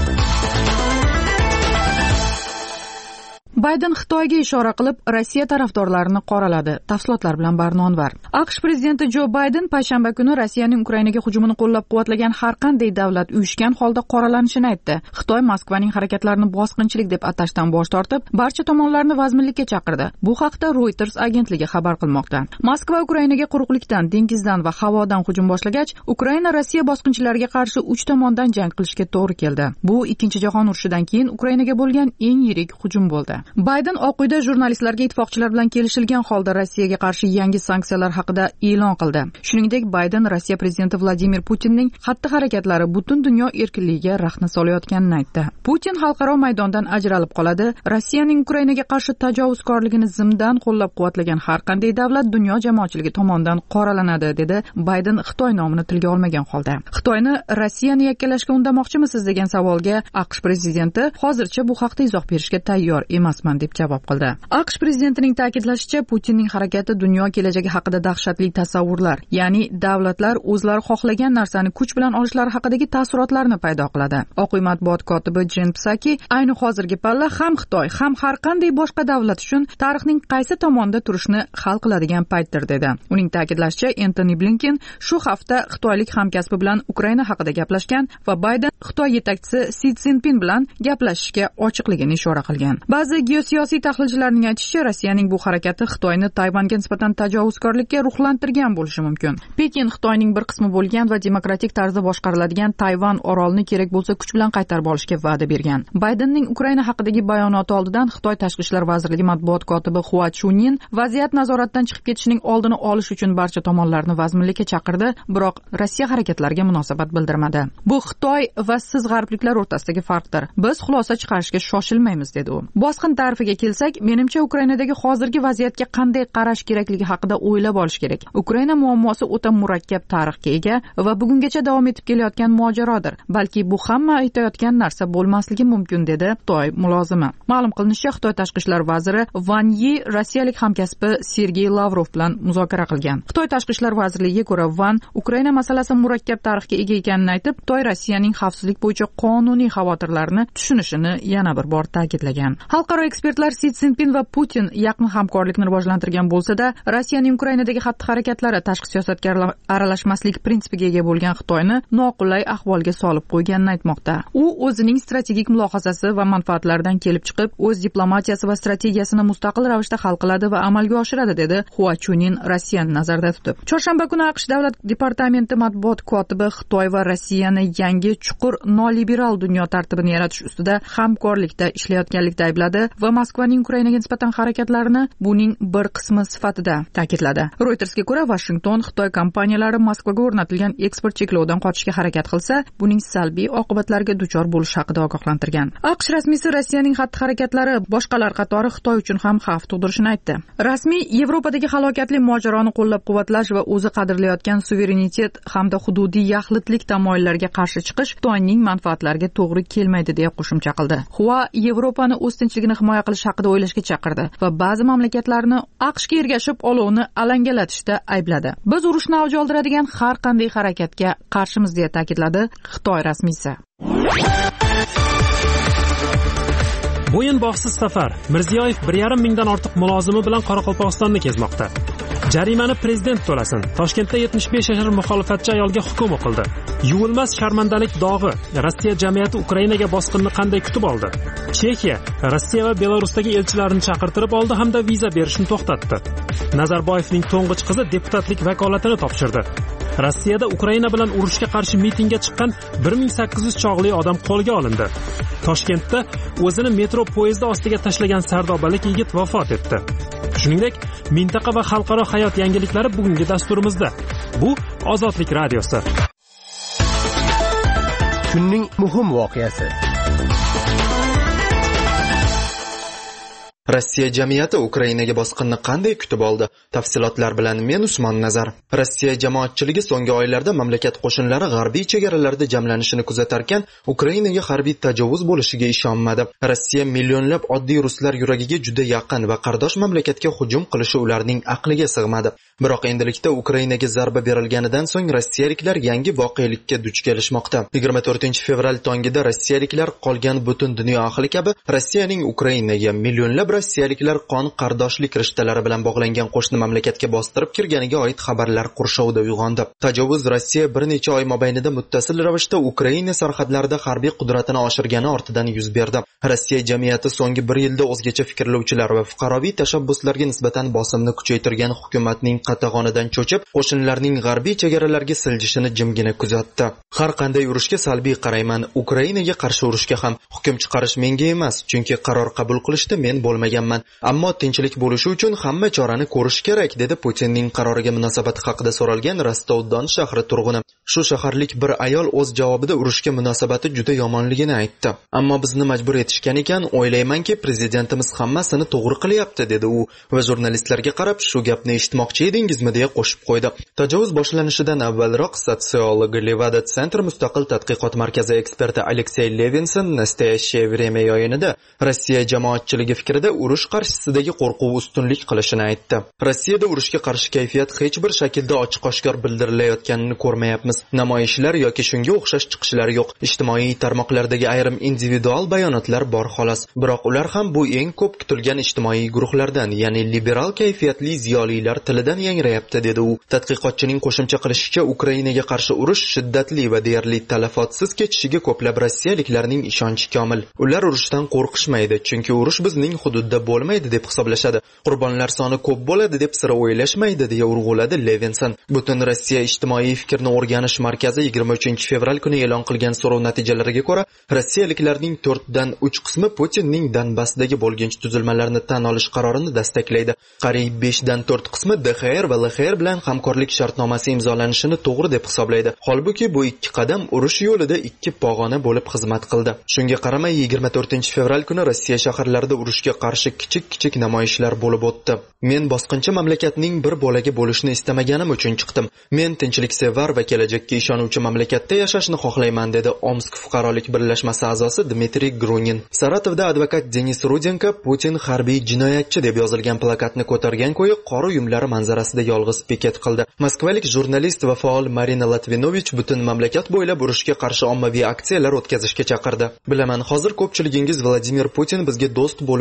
Bayden Xitoyga ishora qilib, Rossiya tarafdorlarini qoraladi. Tafsilotlar bilan Barnonvar. AQSh prezidenti Jo Bayden payshanba kuni Rossiyaning Ukrainaga hujumini qo'llab-quvvatlagan har qanday davlat uyushgan holda qoralanishini aytdi. Xitoy Moskvaning harakatlarini bosqinchilik deb atashdan bosh tortib, barcha tomonlarni vazminlikka chaqirdi. Bu haqda Reuters agentligi xabar qilmoqda. Moskva Ukrainaga quruqlikdan, dengizdan va havodan hujum boshlagach, Ukraina Rossiya bosqinchilariga qarshi 3 tomondan jang qilishga to'g'ri keldi. Bu Ikkinchi jahon urushidan keyin Ukrainaga bo'lgan eng yirik hujum bo'ldi. Bayden Oq uyda jurnalistlarga ittifoqchilar bilan kelishilgan holda Rossiyaga qarshi yangi sanksiyalar haqida e'lon qildi. Shuningdek, Bayden Rossiya prezidenti Vladimir Putinning xatti-harakatlari butun dunyo erkinligiga rahna solayotganini aytdi. Putin xalqaro maydondan ajralib qoladi. Rossiyaning Ukrainaga qarshi tajovuzkorligini zimdan qo'llab-quvvatlagan har qanday davlat dunyo jamoatchiligi tomonidan qoralanadi, dedi Bayden Xitoy nomini tilga olmagan holda. Xitoyni Rossiyani yakkalashga undamoqchimisiz degan savolga AQSh prezidenti hozircha bu haqda izoh berishga tayyor emasman deb javob qildi. AQSh prezidentining ta'kidlashicha, Putinning harakati dunyo kelajagi haqida dahshatli tasavvurlar, ya'ni davlatlar o'zlari xohlagan narsani kuch bilan olishlari haqidagi taassurotlarni paydo qiladi. Oq uy matbuot kotibi Jen Psaki ayni hozirgi palla ham Xitoy, ham har qanday boshqa davlat uchun tarixning qaysi tomonda turishni hal qiladigan paytdir, dedi. Uning ta'kidlashicha, Antony Blinken shu hafta xitoylik hamkasbi bilan Ukraina haqida gaplashgan va Bayden Xitoy yetakchisi Si Szinpin bilan gaplashishga ochiqligini ishora qilgan. Ba'zi geosiyosiy tahlilchilarning aytishicha, Rossiyaning bu harakati Xitoyni Tayvanga nisbatan tajovuzkorlikka ruhlantirgan bo'lishi mumkin. Pekin Xitoyning bir qismi bo'lgan va demokratik tarzda boshqariladigan Tayvan orolini kerak bo'lsa kuch bilan qaytarib olishga va'da bergan. Baydenning Ukraina haqidagi bayonoti oldidan Xitoy tashqi ishlar vazirligi matbuot kotibi Hua Chunin vaziyat nazoratdan chiqib ketishining oldini olish uchun barcha tomonlarni vazminlikka chaqirdi, biroq Rossiya harakatlariga munosabat bildirmadi. Bu Xitoy va siz g'arbliklar o'rtasidagi farqdir. Biz xulosa chiqarishga shoshilmaymiz, dedi u. Bosqin ta'rifiga kelsak, menimcha Ukrainadagi hozirgi vaziyatga qanday qarash kerakligi haqida o'ylab olish kerak. Ukraina muammosi o'ta murakkab tarixga ega va bugungacha davom etib kelayotgan mojarodir. Balki bu hamma aytayotgan narsa bo'lmasligi mumkin, dedi Xitoy mulozimi. Ma'lum qilinishicha, Xitoy tashqi ishlar vaziri Wang Yi rossiyalik hamkasbi Sergey Lavrov bilan muzokara qilgan. Xitoy tashqi ishlar vazirligiga ko'ra, Wang Ukraina masalasi murakkab tarixga ega ekanini aytib, Xitoy Rossiyaning xavfsizlik bo'yicha qonuniy xavotirlarini tushunishini yana bir bor ta'kidlagan. Xalqaro ekspertlar Si Szinpin va Putin yaqin hamkorlikni rivojlantirgan bo'lsa-da, Rossiyaning Ukrainadagi xatti-harakatlari tashqi siyosatga aralashmaslik prinsipiga ega bo'lgan Xitoyni noqulay ahvolga solib qo'yganini aytmoqda. U o'zining strategik mulohazasi va manfaatlaridan kelib chiqib, o'z diplomatiyasi va strategiyasini mustaqil ravishda hal qiladi va amalga oshiradi, dedi Hua Chunin Rossiyani nazarda tutib. Chorshanba kuni AQSh davlat departamenti matbuot kotibi Xitoy va Rossiyani yangi chuqur chuqur noliberal dunyo tartibini yaratish ustida hamkorlikda ishlayotganlikda aybladi va Moskvaning Ukrainaga nisbatan harakatlarini buning bir qismi sifatida ta'kidladi. Reutersga ko'ra, Washington Xitoy kompaniyalari Moskvaga o'rnatilgan eksport cheklovidan qochishga harakat qilsa, buning salbiy oqibatlariga duchor bo'lishi haqida ogohlantirgan. AQSh rasmiysi Rossiyaning xatti-harakatlari boshqalar qatori Xitoy uchun ham xavf tug'dirishini aytdi. Rasmiy Yevropadagi halokatli mojaroni qo'llab-quvvatlash va o'zi qadrlayotgan suverenitet hamda hududiy yaxlitlik tamoyillariga qarshi chiqish Xitoyning manfaatlariga to'g'ri kelmaydi deya qo'shimcha qildi. Hua Yevropani o'z tinchligini himoya qilish haqida o'ylashga chaqirdi va ba'zi mamlakatlarni AQShga ergashib olovni alangalatishda aybladi. Biz urushni avj oldiradigan har qanday harakatga qarshimiz deya ta'kidladi Xitoy rasmiysi. Bo'yin-bog'siz safar. Mirziyoyev 1,5 mingdan ortiq mulozimi bilan Qoraqalpog'istonni kezmoqda. Jarimani prezident to'lasin. Toshkentda 75 yashar muxolifatchi ayolga hukm o'qildi. Yuvilmas sharmandalik dog'i. Rossiya jamiyati Ukrainaga bosqinni qanday kutib oldi? Chexiya Rossiya va Belarusdagi elchilarini chaqirtirib oldi hamda viza berishni to'xtatdi. Nazarboyevning to'ng'ich qizi deputatlik vakolatini topshirdi. Rossiyada Ukraina bilan urushga qarshi mitingga chiqqan 1800 chog'li odam qo'lga olindi. Toshkentda o'zini metro poyezdi ostiga tashlagan sardobalik yigit vafot etdi. Shuningdek, mintaqa va xalqaro hayot yangiliklari bugungi dasturimizda. Bu Ozodlik radiosi. Kunning muhim voqeasi. Rossiya jamiyati Ukrainaga bosqinni qanday kutib oldi? Tafsilotlar bilan men Usmon Nazar. Rossiya jamoatchiligi so'nggi oylarda mamlakat qo'shinlari g'arbiy chegaralarda jamlanishini kuzatarkan, Ukrainaga harbiy tajovuz bo'lishiga ishonmadi. Rossiya millionlab oddiy ruslar yuragiga juda yaqin va qardosh mamlakatga hujum qilishi ularning aqliga sig'madi. Biroq endilikda Ukrainaga zarba berilganidan so'ng rossiyaliklar yangi voqelikka duch kelishmoqda. 24-fevral tongida rossiyaliklar qolgan butun dunyo ahli kabi Rossiyaning Ukrainaga millionlab rossiyaliklar qon qardoshlik rishtalari bilan bog'langan qo'shni mamlakatga bostirib kirganiga oid xabarlar qurshovida uyg'ondi. Tajovuz Rossiya bir necha oy mobaynida muttasil ravishda Ukraina sarhadlarida harbiy qudratini oshirgani ortidan yuz berdi. Rossiya jamiyati so'nggi 1 yilda o'zgacha fikrlovchilar va fuqaroviy tashabbuslarga nisbatan bosimni kuchaytirgan hukumatning qatag'onidan cho'chib, qo'shinlarning g'arbiy chegaralarga siljishini jimgina kuzatdi. Har qanday urushga salbiy qarayman. Ukrainaga qarshi urushga ham hukm chiqarish menga emas, chunki qaror qabul qilishda men bo'lmaganman. Ammo tinchlik bo'lishi uchun hamma chorani ko'rish kerak, dedi Putinning qaroriga munosabati haqida so'ralgan Rostov-Don shahri turg'uni. Shu shaharlik bir ayol o'z javobida urushga munosabati juda yomonligini aytdi. Ammo bizni majbur etishgan ekan, o'ylaymanki, prezidentimiz hammasini to'g'ri qilyapti, dedi u va jurnalistlarga qarab, shu gapni eshitmoqchi edingizmi deya qo'shib qo'ydi. Tajovuz boshlanishidan avvalroq sotsiolog Levada Center mustaqil tadqiqot markazi eksperti Aleksey Levinson Nastoящее время yayinida Rossiya jamoatchiligi fikrida urush qarshisidagi qo'rquv ustunlik qilishini aytdi. Rossiyada urushga qarshi kayfiyat hech bir shaklda ochiq-oshkor bildirilayotganini ko'rmayapmiz. Namoyishlar yoki shunga o'xshash chiqishlar yo'q. Ijtimoiy tarmoqlardagi ayrim individual bayonotlar bor xolos. Biroq ular ham bu eng ko'p kutilgan ijtimoiy guruhlardan, ya'ni liberal kayfiyatli ziyolilar tilidan yangrayapti, dedi u. Tadqiqotchining qo'shimcha qilishicha, Ukrainaga qarshi urush shiddatli va deyarli talafotsiz kechishiga ko'plab rossiyaliklarning ishonchi komil. Ular urushdan qo'rqishmaydi, chunki urush bizning hududda bo'lmaydi deb hisoblashadi. Qurbonlar soni ko'p bo'ladi deb sira o'ylashmaydi, deya urg'uladi Levinson. Butun Rossiya ijtimoiy fikrni o'rganish markazi 23-fevral kuni e'lon qilgan so'rov natijalariga ko'ra, rossiyaliklarning 4dan 3 qismi Putinning Donbassdagi bo'lginchi tuzilmalarni tan olish qarorini destaklaydi. Qariyb 5dan 4 qismi DXR va LXR bilan hamkorlik shartnomasi imzolanishini to'g'ri deb hisoblaydi. Holbuki bu ikki qadam urush yo'lida ikki pog'ona bo'lib xizmat qildi. Shunga qaramay 24-fevral kuni Rossiya shaharlarida urushga qarshi kichik namoyishlar bo'lib o'tdi. Men bosqinchi mamlakatning bir bo'lagi bo'lishni istamaganim uchun chiqdim. Men tinchliksevar va kelajakka ishonuvchi mamlakatda yashashni xohlayman, dedi Omsk fuqarolik birlashmasi a'zosi Dmitriy Grunin. Saratovda advokat Denis Rudenko Putin harbiy jinoyatchi deb yozilgan plakatni ko'targan ko'yi qor uyumlari manzarasida yolg'iz piket qildi. Moskvalik jurnalist va faol Marina Latvinovich butun mamlakat bo'ylab urushga qarshi ommaviy aksiyalar o'tkazishga chaqirdi. Bilaman, hozir ko'pchiligingiz Vladimir Putin bizga do'st bo'lmish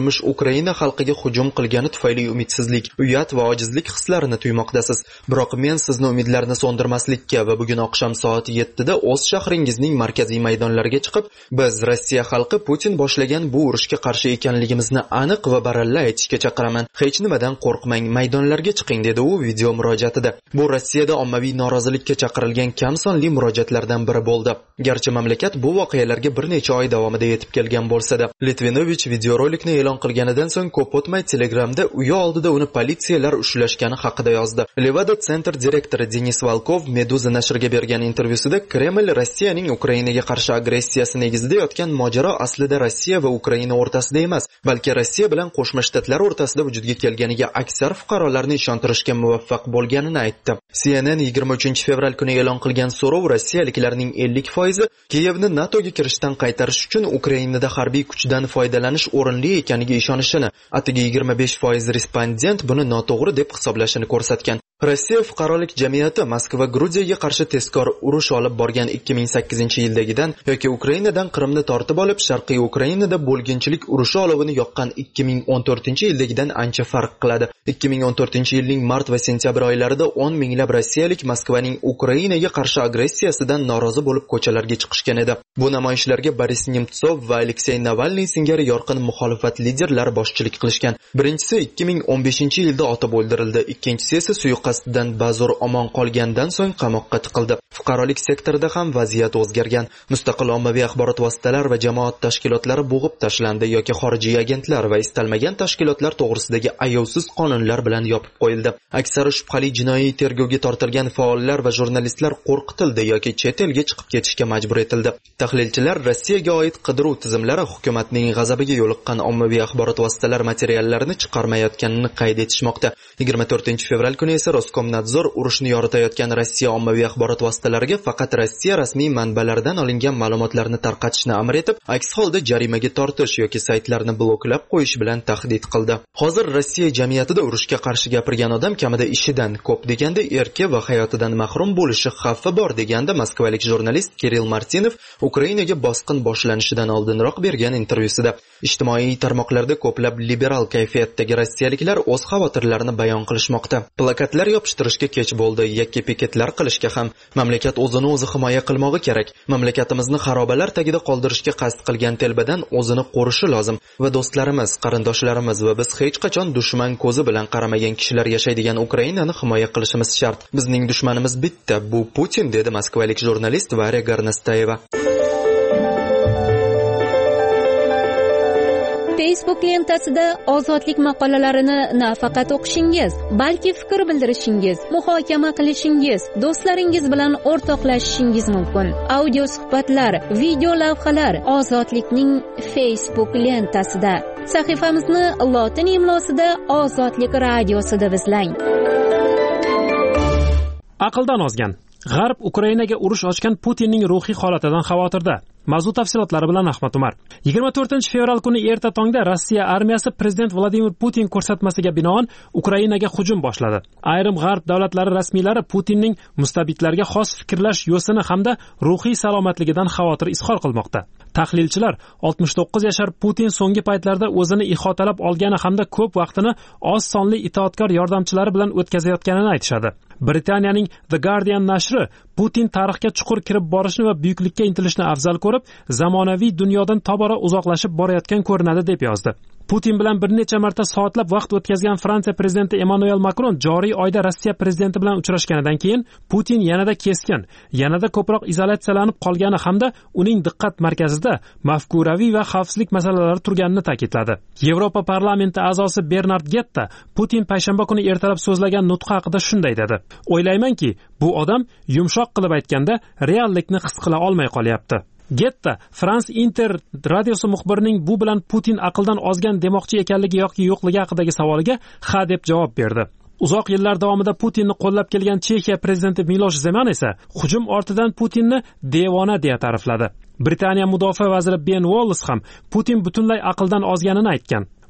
Ukraina xalqiga hujum qilgani tufayli umidsizlik, uyat va ojizlik hislarini tuymoqdasiz. Biroq men sizni umidlarni so'ndirmaslikka va bugun oqshom soat 7 da o'z shahringizning markaziy maydonlariga chiqib, biz Rossiya xalqi Putin boshlagan bu urushga qarshi ekanligimizni aniq va baralla aytishga chaqiraman. Hech nimadan qo'rqmang, maydonlarga chiqing, dedi u video murojaatida. Bu Rossiyada ommaviy norozilikka chaqirilgan kam sonli murojaatlardan biri bo'ldi. Garchi mamlakat bu voqealarga bir necha oy davomida yetib kelgan bo'lsa-da, Litvinovich videorolikni e'lon qilganidan so'ng ko'p o'tmay Telegramda uyi oldida uni politsiyalar ushlashgani haqida yozdi. Levada Center direktori Denis Volkov Meduza nashriga bergan intervyusida Kreml Rossiyaning Ukrainaga qarshi agressiyasi negizida yotgan mojaro aslida Rossiya va Ukraina o'rtasida emas, balki Rossiya bilan Qo'shma Shtatlar o'rtasida vujudga kelganiga aksar fuqarolarni ishontirishga muvaffaq bo'lganini aytdi. CNN 23 fevral kuni e'lon qilgan so'rov rossiyaliklarning 50% Kiyevni NATOga kirishdan qaytarish uchun Ukrainada harbiy kuchdan foydalanish o'rinli ekaniga ishonishini, atigi 25% respondent buni noto'g'ri deb hisoblashini ko'rsatgan. Rossiya fuqarolik jamiyati Moskva Gruziyaga qarshi tezkor urush olib borgan 2008-yildagidan yoki Ukrainadan Qrimni tortib olib Sharqiy Ukrainada bo'lginchilik urushi olovini yoqqan 2014-yildagidan ancha farq qiladi. 2014-yilning mart va sentyabr oylarida 10 minglab rossiyalik Moskvaning Ukrainaga qarshi agressiyasidan norozi bo'lib ko'chalarga chiqishgan edi. Bu namoyishlarga Boris Nemtsov va Aleksey Navalniy singari yorqin muxolifat liderlari boshchilik qilishgan. Birinchisi 2015-yilda otib o'ldirildi, ikkinchisi esa suiqasddan ba'zur omon qolgandan so'ng qamoqqa tiqildi. Fuqarolik sektorida ham vaziyat o'zgargan. Mustaqil ommaviy axborot vositalari va jamoat tashkilotlari bo'g'ib tashlandi yoki xorijiy agentlar va istalmagan tashkilotlar to'g'risidagi ayovsiz qonunlar bilan yopib qo'yildi. Aksari shubhali jinoiy tergovga tortilgan faollar va jurnalistlar qo'rqitildi yoki chet elga chiqib ketishga majbur etildi. Tahlilchilar Rossiyaga oid qidiruv tizimlari hukumatning g'azabiga yo'liqqan ommaviy axborot vositalari materiallarini chiqarmayotganini qayd etishmoqda. 24 fevral kuni esa Roskomnadzor urushni yoritayotgan Rossiya ommaviy axborot vositalariga faqat Rossiya rasmiy manbalaridan olingan ma'lumotlarni tarqatishni amr etib, aks holda jarimaga tortish yoki saytlarni bloklab qo'yish bilan tahdid qildi. Hozir Rossiya jamiyatida urushga qarshi gapirgan odam kamida ishidan, ko'p deganda erki va hayotidan mahrum bo'lishi xavfi bor, deganda moskvalik jurnalist Kirill Martinov Ukrainaga bosqin boshlanishidan oldinroq bergan intervyusida. Ijtimoiy tarmoqlarda ko'plab liberal kayfiyatdagi rossiyaliklar o'z xavotirlarini bayon qilishmoqda. Plakatlar yopishtirishga kech bo'ldi, yakka piketlar qilishga ham. Mamlakat o'zini o'zi himoya qilmog'i kerak. Mamlakatimizni xarobalar tagida qoldirishga qasd qilgan telbadan o'zini qo'rishi lozim va do'stlarimiz, qarindoshlarimiz va biz hech qachon dushman ko'zi bilan qaramagan kishilar yashaydigan Ukrainani himoya qilishimiz shart. Bizning dushmanimiz bitta, bu Putin, dedi moskvalik jurnalist Varya Garnastayeva. Facebook lentasida ozodlik maqolalarini nafaqat o'qishingiz, balki fikr bildirishingiz, muhokama qilishingiz, do'stlaringiz bilan o'rtoqlashishingiz mumkin. Audio suhbatlar, video lavhalar ozodlikning Facebook lentasida. Sahifamizni lotin imlosida Ozodlik radiosida izlang. Aqldan ozgan. G'arb Ukrainaga urush ochgan Putinning ruhiy holatidan xavotirda. Mavzu tafsilotlari bilan Ahmad Umar. 24 fevral kuni erta tongda Rossiya armiyasi prezident Vladimir Putin ko'rsatmasiga binoan Ukrainaga hujum boshladi. Ayrim g'arb davlatlari rasmiylari Putinning mustabidlarga xos fikrlash yo'sini hamda ruhiy salomatligidan xavotir izhor qilmoqda. Tahlilchilar 69 yashar Putin so'nggi paytlarda o'zini ihotalab olgani hamda ko'p vaqtini oz sonli itoatkor yordamchilari bilan o'tkazayotganini aytishadi. Britaniyaning The Guardian nashri Putin tarixga chuqur kirib borishni va buyuklikka intilishni afzal ko'rib, zamonaviy dunyodan tobora uzoqlashib borayotgan ko'rinadi deb yozdi. Putin bilan bir necha marta soatlab vaqt o'tkazgan Fransiya prezidenti Emmanuel Macron joriy oyda Rossiya prezidenti bilan uchrashganidan keyin Putin yanada keskin, yanada ko'proq izolyatsiyalanib qolgani hamda uning diqqat markazida mafkuraviy va xavfsizlik masalalari turganini ta'kidladi. Yevropa parlamenti a'zosi Bernard Getta Putin payshanba kuni ertalab so'zlagan nutqi haqida shunday dedi: "O'ylaymanki, bu odam yumshoq qilib aytganda reallikni his qila olmay qolyapti." Getta France Inter radiosi muxbirining bu bilan Putin aqldan ozgan demoqchi ekanligi yoki yo'qligi haqidagi savoliga ha deb javob berdi. Uzoq yillar davomida Putinni qo'llab kelgan Chexiya prezidenti Milosh Zeman esa hujum ortidan Putinni devona deya ta'rifladi. Britaniya mudofaa vaziri Ben Wallace ham Putin butunlay aqldan ozganini aytgan.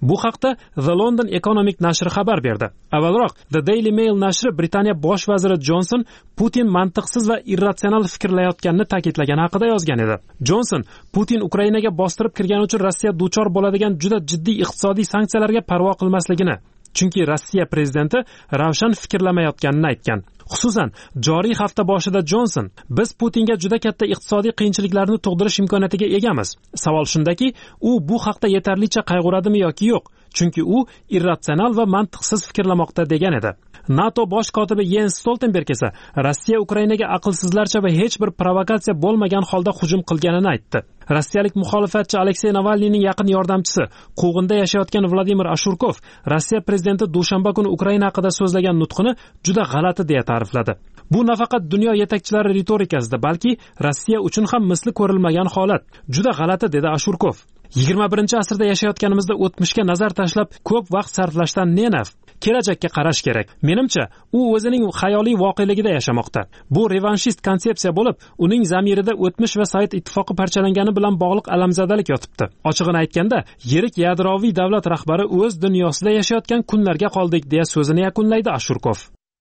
Bu haqda The London Economic nashri xabar berdi. Avvalroq The Daily Mail nashri Britaniya bosh vaziri Jonson Putin mantiqsiz va irratsional fikrlayotganini ta'kidlagani haqida yozgan edi. Jonson Putin Ukrainaga bostirib kirgani uchun Rossiya duchor bo'ladigan juda jiddiy iqtisodiy sanksiyalarga parvo qilmasligini, chunki Rossiya prezidenti ravshan fikrlamayotganini aytgan. Xususan, joriy hafta boshida Jonson biz Putinga juda katta iqtisodiy qiyinchiliklarni tug'dirish imkoniyatiga egamiz. Savol shundaki, u bu haqda yetarlicha qayg'uradimi yoki yo'q? Chunki u irratsional va mantiqsiz fikrlamoqda degan edi. NATO bosh kotibi Jens Stoltenberg esa Rossiya Ukrainaga aqlsizlarcha va hech bir provokatsiya bo'lmagan holda hujum qilganini aytdi. Rossiyalik muxolifatchi Aleksey Navalniyning yaqin yordamchisi, quvg'inda yashayotgan Vladimir Ashurkov Rossiya prezidenti dushanba kuni Ukraina haqida so'zlagan nutqini juda g'alati deya ta'rifladi. Bu nafaqat dunyo yetakchilari ritorikasida, balki Rossiya uchun ham misli ko'rilmagan holat. Juda g'alati dedi Ashurkov. 21-asrda yashayotganimizda o'tmishga nazar tashlab ko'p vaqt sarflashdan ne naf? Kelajakka qarash kerak. Menimcha, u o'zining xayoliy voqeligida yashamoqda. Bu revanshist konsepsiya bo'lib, uning zamirida o'tmish va Sovet ittifoqi parchalangani bilan bog'liq alamzadalik yotibdi. Ochig'ini aytganda, yirik yadroviy davlat rahbari o'z dunyosida yashayotgan kunlarga qoldik deya so'zini yakunlaydi Ashurkov.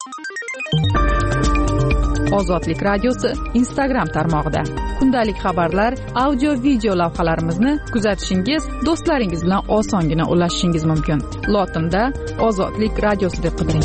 Ozodlik radiosi Instagram tarmog'ida kundalik xabarlar, audio-video lavhalarimizni kuzatishingiz, do'stlaringiz bilan osongina ulashishingiz mumkin. Lotinda Ozodlik radiosi deb qidiring.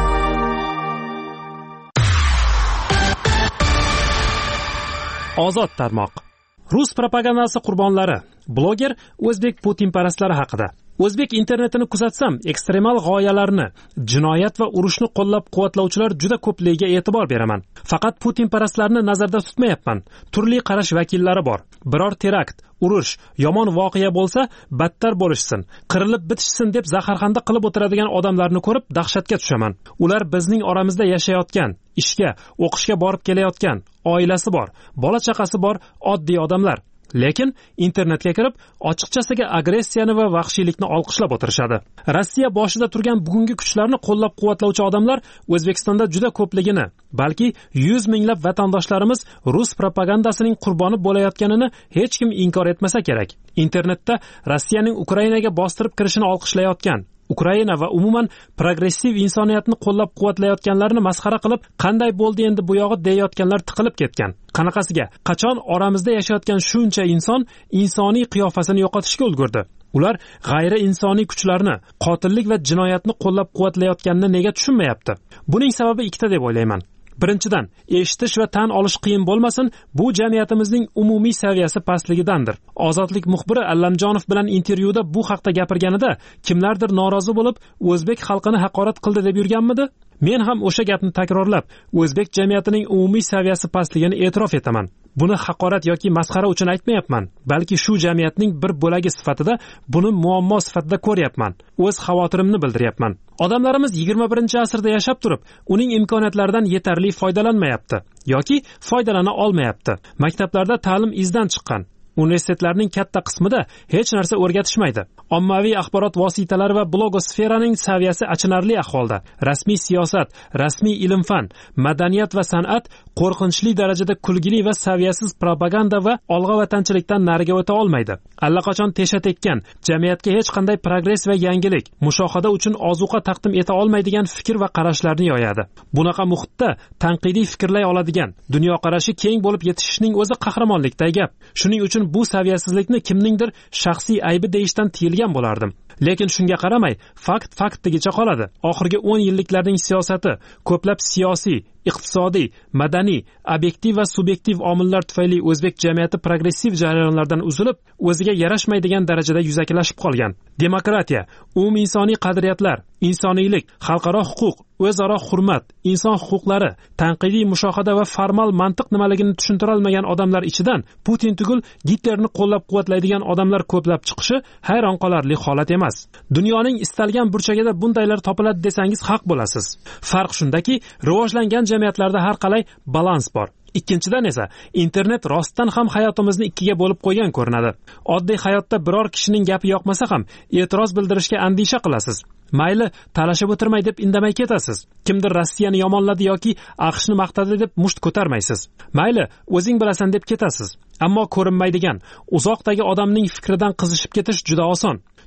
Ozod tarmoq. Rus propagandasi qurbonlari. Bloger o'zbek putinparastlari haqida. O'zbek internetini kuzatsam, ekstremal g'oyalarni, jinoyat va urushni qo'llab-quvvatlovchilar juda ko'pligiga e'tibor beraman. Faqat putinparastlarni nazarda tutmayapman. Turli qarash vakillari bor. Biror terakt, urush, yomon voqea bo'lsa, battar bo'lishsin, qirilib bitishsin deb zaharxanda qilib o'tiradigan odamlarni ko'rib dahshatga tushaman. Ular bizning oramizda yashayotgan, ishga, o'qishga borib kelayotgan, oilasi bor, bola chaqasi bor oddiy odamlar. Lekin internetga kirib, ochiqchasiga agressiyani va vahshiylikni olqishlab o'tirishadi. Rossiya boshida turgan bugungi kuchlarni qo'llab-quvvatlovchi odamlar O'zbekistonda juda ko'pligini, balki 100 minglab vatandoshlarimiz rus propagandasining qurboni bo'layotganini hech kim inkor etmasa kerak. Internetda Rossiyaning Ukrainaga bostirib kirishini olqishlayotgan, Ukraina va umuman progressiv insoniyatni qo'llab-quvvatlayotganlarni masxara qilib, qanday bo'ldi endi bu yog'i deyotganlar tiqilib ketgan. Qanaqasiga, qachon oramizda yashayotgan shuncha inson insoniy qiyofasini yo'qotishga ulgurdi? Ular g'ayri insoniy kuchlarni, qotillik va jinoyatni qo'llab-quvvatlayotganini nega tushunmayapti? Buning sababi ikkita deb o'ylayman. Birinchidan, eshitish va tan olish qiyin bo'lmasin, bu jamiyatimizning umumiy saviyasi pastligidandir. Ozodlik muxbiri Allamjonov bilan intervyuda bu haqda gapirganida kimlardir norozi bo'lib, o'zbek xalqini haqorat qildi deb yurganmidi? Men ham o'sha gapni takrorlab, o'zbek jamiyatining umumiy saviyasi pastligini e'tirof etaman. Buni haqorat yoki masxara uchun aytmayapman, balki shu jamiyatning bir bo'lagi sifatida, buni muammo sifatida ko'ryapman. O'z xavotirimni bildiryapman. Odamlarimiz 21-asrda yashab turib, uning imkoniyatlaridan yetarli foydalanmayapti yoki foydalana olmayapti. Maktablarda ta'lim izdan chiqqan. Universitetlarning katta qismida hech narsa o'rgatishmaydi. Ommaviy axborot vositalari va blogosferaning saviyasi achinarli ahvolda. Rasmiy siyosat, rasmiy ilm-fan, madaniyat va san'at qo'rqinchli darajada kulgili va saviyasiz propaganda va olg'a-vatanchilikdan nariga o'ta olmaydi. Allaqachon tesha tekkan, jamiyatga hech qanday progress va yangilik, mushohada uchun ozuqa taqdim eta olmaydigan fikr va qarashlarni yoyadi. Bunaqa muhitda tanqidiy fikrlay oladigan, dunyoqarashi keng bo'lib yetishishning o'zi qahramonlikday gap. Shuning uchun bu saviyasizlikni kimningdir shaxsiy aybi deyishdan tiyilgan bo'lardim. Lekin shunga qaramay, faktligicha qoladi. Oxirgi 10 yilliklarning siyosati ko'plab siyosiy, iqtisodiy, madaniy, obyektiv va subyektiv omillar tufayli o'zbek jamiyati progressiv jarayonlardan uzilib, o'ziga yarashmaydigan darajada yuzaklashib qolgan. Demokratiya, umuminsoniy qadriyatlar, insoniylik, xalqaro huquq, o'zaro hurmat, inson huquqlari, tanqidiy mushohada va formal mantiq nimaligini tushuntira olmagan odamlar ichidan Putin tugul Gitlerni qo'llab-quvvatlaydigan odamlar ko'plab chiqishi hayron qolarli holat emas. Dunyoning istalgan burchagida bundaylar topiladi desangiz haq bo'lasiz. Farq shundaki, rivojlangan jamiyatlarda har qalay balans bor. Ikkinchidan esa internet rostdan ham hayotimizni ikkiga bo'lib qo'ygan ko'rinadi. Oddiy hayotda biror kishining gapi yoqmasa ham e'tiroz bildirishga andisha qilasiz. Mayli, talashib o'tirmay deb indamay ketasiz. Kimdir Rossiyani yomonladi yoki AQShni maqtadi deb musht ko'tarmaysiz. Mayli, o'zing bilasan deb ketasiz. Ammo ko'rinmaydigan, uzoqdagi odamning fikridan qizishib ketish juda oson.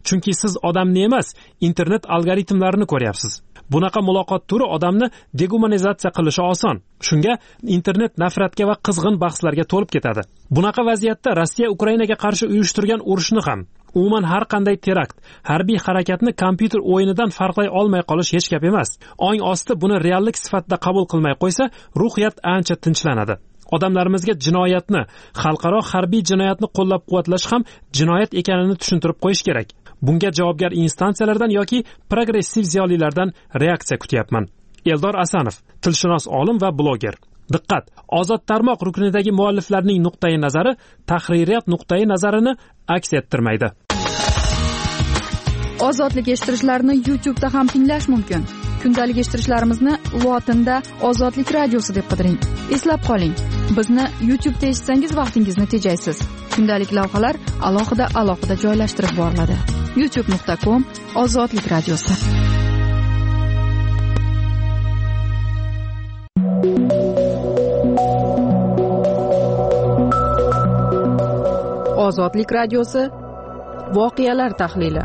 chunki siz odamni emas, internet algoritmlarini ko'ryapsiz. Bunaqa muloqot turi odamni degumanizatsiya qilishi oson. Shunga internet nafratga va qizg'in bahslarga to'lib ketadi. Bunaqa vaziyatda Rossiya Ukrainaga qarshi uyushtirgan urushni ham, umuman har qanday terakt, harbiy harakatni kompyuter o'yinidan farqlay olmay qolish hech gap emas. Ong osti buni reallik sifatida qabul qilmay qo'ysa, ruhiyat ancha tinchlanadi. Odamlarimizga jinoyatni, xalqaro harbiy jinoyatni qo'llab-quvvatlash ham jinoyat ekanini tushuntirib qo'yish kerak. Bunga javobgar instansiyalardan yoki progressiv ziyolilardan reaksiya kutyapman. Eldor Asanov, tilshunos olim va bloger. Diqqat! Ozod tarmoq ruknidagi mualliflarning nuqtai nazari tahririyat nuqtai nazarini aks ettirmaydi. Ozodlik eshittirishlarini YouTube'da ham tinglash mumkin. Kundalik eshittirishlarimizni lotinda Ozodlik radiosi deb qidiring. Eslab qoling, bizni YouTube'da eshitsangiz vaqtingizni tejaysiz. Kundalik lavhalar alohida joylashtirib boriladi. youtube.com/Ozodlik radiosi. Ozodlik radiosi voqealar tahlili.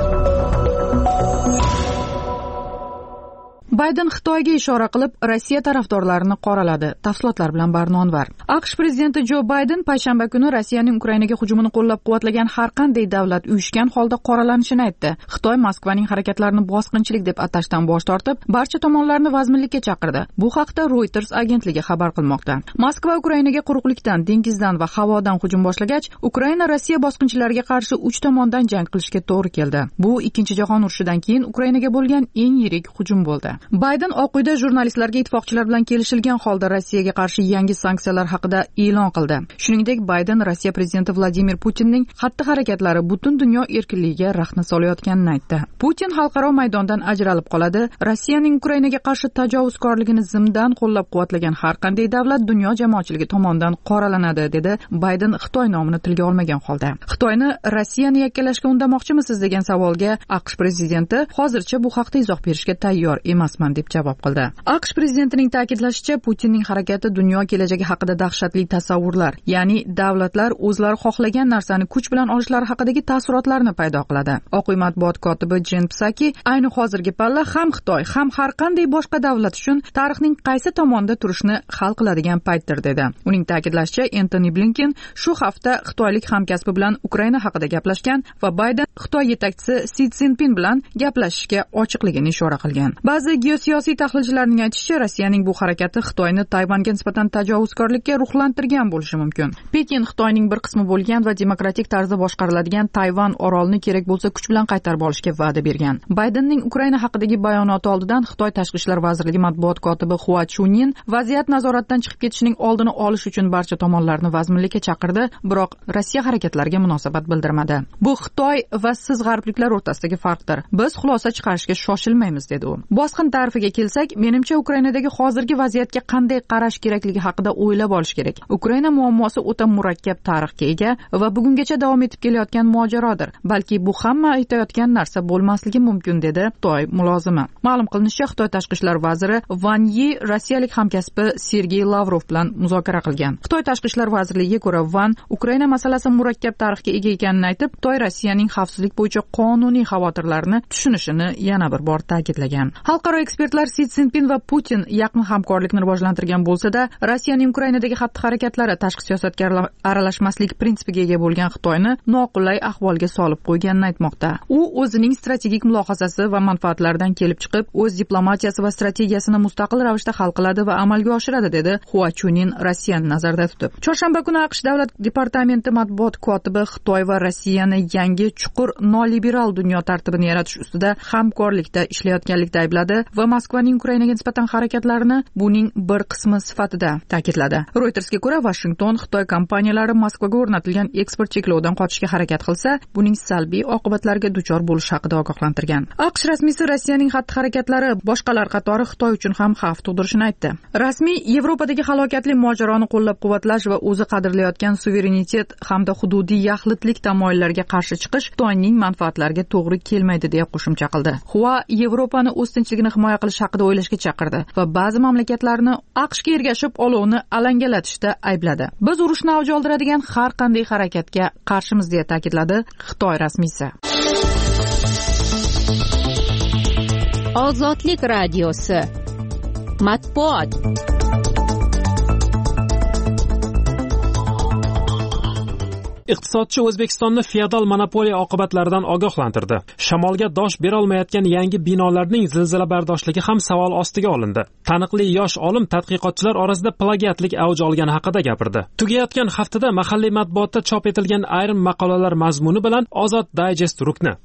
Bayden Xitoyga ishora qilib, Rossiya tarafdorlarini qoraladi. Tafsilotlar bilan Barnonvar. AQSh prezidenti Jo Bayden payshanba kuni Rossiyaning Ukrainaga hujumini qo'llab-quvvatlagan har qanday davlat uyushgan holda qoralanishini aytdi. Xitoy Moskvaning harakatlarini bosqinchilik deb atashdan bosh tortib, barcha tomonlarni vazminlikka chaqirdi. Bu haqda Reuters agentligi xabar qilmoqda. Moskva Ukrainaga quruqlikdan, dengizdan va havodan hujum boshlagach, Ukraina Rossiya bosqinchilariga qarshi 3 tomondan jang qilishga to'g'ri keldi. Bu Ikkinchi jahon urushidan keyin Ukrainaga bo'lgan eng yirik hujum bo'ldi. Bayden Oq uyda jurnalistlarga ittifoqchilar bilan kelishilgan holda Rossiyaga qarshi yangi sanksiyalar haqida e'lon qildi. Shuningdek, Bayden Rossiya prezidenti Vladimir Putinning xatti-harakatlari butun dunyo erkinligiga rahna solayotganini aytdi. Putin xalqaro maydondan ajralib qoladi. Rossiyaning Ukrainaga qarshi tajovuzkorligini zimdan qo'llab-quvvatlagan har qanday davlat dunyo jamoatchiligi tomonidan qoralanadi, dedi Bayden Xitoy nomini tilga olmagan holda. Xitoyni Rossiyani yakkalashga undamoqchimisiz degan savolga AQSh prezidenti hozircha bu haqda izoh berishga tayyor emasman deb javob qildi. AQSh prezidentining ta'kidlashicha, Putinning harakati dunyo kelajagi haqida dahshatli tasavvurlar, ya'ni davlatlar o'zlari xohlagan narsani kuch bilan olishlari haqidagi taassurotlarni paydo qiladi. Oq uy matbuot kotibi Jen Psaki ayni hozirgi palla ham Xitoy, ham har qanday boshqa davlat uchun tarixning qaysi tomonda turishni hal qiladigan paytdir, dedi. Uning ta'kidlashicha, Antony Blinken shu hafta xitoylik hamkasbi bilan Ukraina haqida gaplashgan va Bayden Xitoy yetakchisi Si Szinpin bilan gaplashishga ochiqligini ishora qilgan. Ba'zi geosiyosiy tahlilchilarning aytishicha, Rossiyaning bu harakati Xitoyni Tayvanga nisbatan tajovuzkorlikka ruhlantirgan bo'lishi mumkin. Pekin Xitoyning bir qismi bo'lgan va demokratik tarzda boshqariladigan Tayvan orolini kerak bo'lsa kuch bilan qaytarib olishga va'da bergan. Baydenning Ukraina haqidagi bayonoti oldidan Xitoy tashqi ishlar vazirligi matbuot kotibi Hua Chunin vaziyat nazoratdan chiqib ketishining oldini olish uchun barcha tomonlarni vazminlikka chaqirdi, biroq Rossiya harakatlariga munosabat bildirmadi. Bu Xitoy va siz g'arbliklar o'rtasidagi farqdir. Biz xulosa chiqarishga shoshilmaymiz, dedi u. Bosqin ta'rifiga kelsak, menimcha Ukrainadagi hozirgi vaziyatga qanday qarash kerakligi haqida o'ylab olish kerak. Ukraina muammosi o'ta murakkab tarixga ega va bugungacha davom etib kelayotgan mojarodir. Balki bu hamma aytayotgan narsa bo'lmasligi mumkin, dedi Xitoy mulozimi. Ma'lum qilinishicha, Xitoy tashqi ishlar vaziri Wang Yi rossiyalik hamkasbi Sergey Lavrov bilan muzokara qilgan. Xitoy tashqi ishlar vazirligiga ko'ra, Wang Ukraina masalasi murakkab tarixga ega ekanini aytib, Xitoy Rossiyaning xavfsizlik bo'yicha qonuniy xavotirlarini tushunishini yana bir bor ta'kidlagan. Xalqaro ekspertlar Si Szinpin va Putin yaqin hamkorlikni rivojlantirgan bo'lsa-da, Rossiyaning Ukrainadagi xatti-harakatlari tashqi siyosatga aralashmaslik prinsipiga ega bo'lgan Xitoyni noqulay ahvolga solib qo'yganini aytmoqda. U o'zining strategik mulohazasi va manfaatlaridan kelib chiqib, o'z diplomatiyasi va strategiyasini mustaqil ravishda hal qiladi va amalga oshiradi, dedi Hua Chunin Rossiyani nazarda tutib. Chorshanba kuni AQSh davlat departamenti matbuot kotibi Xitoy va Rossiyani yangi chuqur noliberal dunyo tartibini yaratish ustida hamkorlikda ishlayotganlikda aybladi va Moskvaning Ukrainaga nisbatan harakatlarini buning bir qismi sifatida ta'kidladi. Reutersga ko'ra, Washington Xitoy kompaniyalari Moskvaga o'rnatilgan eksport cheklovidan qochishga harakat qilsa, buning salbiy oqibatlariga duchor bo'lishi haqida ogohlantirgan. AQSh rasmiysi Rossiyaning xatti-harakatlari boshqalar qatori Xitoy uchun ham xavf tug'dirishini aytdi. Rasmiy Yevropadagi halokatli mojaroni qo'llab-quvvatlash va o'zi qadrlayotgan suverenitet hamda hududiy yaxlitlik tamoyillariga qarshi chiqish Xitoyning manfaatlariga to'g'ri kelmaydi, deya qo'shimcha qildi. Hua Yevropani o'z tinchligini himoya qilish haqida o'ylashga chaqirdi va ba'zi mamlakatlarni AQShga ergashib olovni alangalatishda aybladi. Biz urushni avj oldiradigan har qanday harakatga qarshimiz, deya ta'kidladi Xitoy rasmiysi. Ozodlik radiosi. Matbuot. Iqtisodchi O'zbekistonni feodal monopoliya oqibatlaridan ogohlantirdi. Shamolga dosh berolmayotgan yangi binolarning zilzila bardoshligi ham savol ostiga olindi. Taniqli yosh olim tadqiqotchilar orasida plagiatlik avj olgani haqida gapirdi. Tugayotgan haftada mahalliy matbuotda chop etilgan ayrim maqolalar mazmuni bilan Ozod Digest rukni.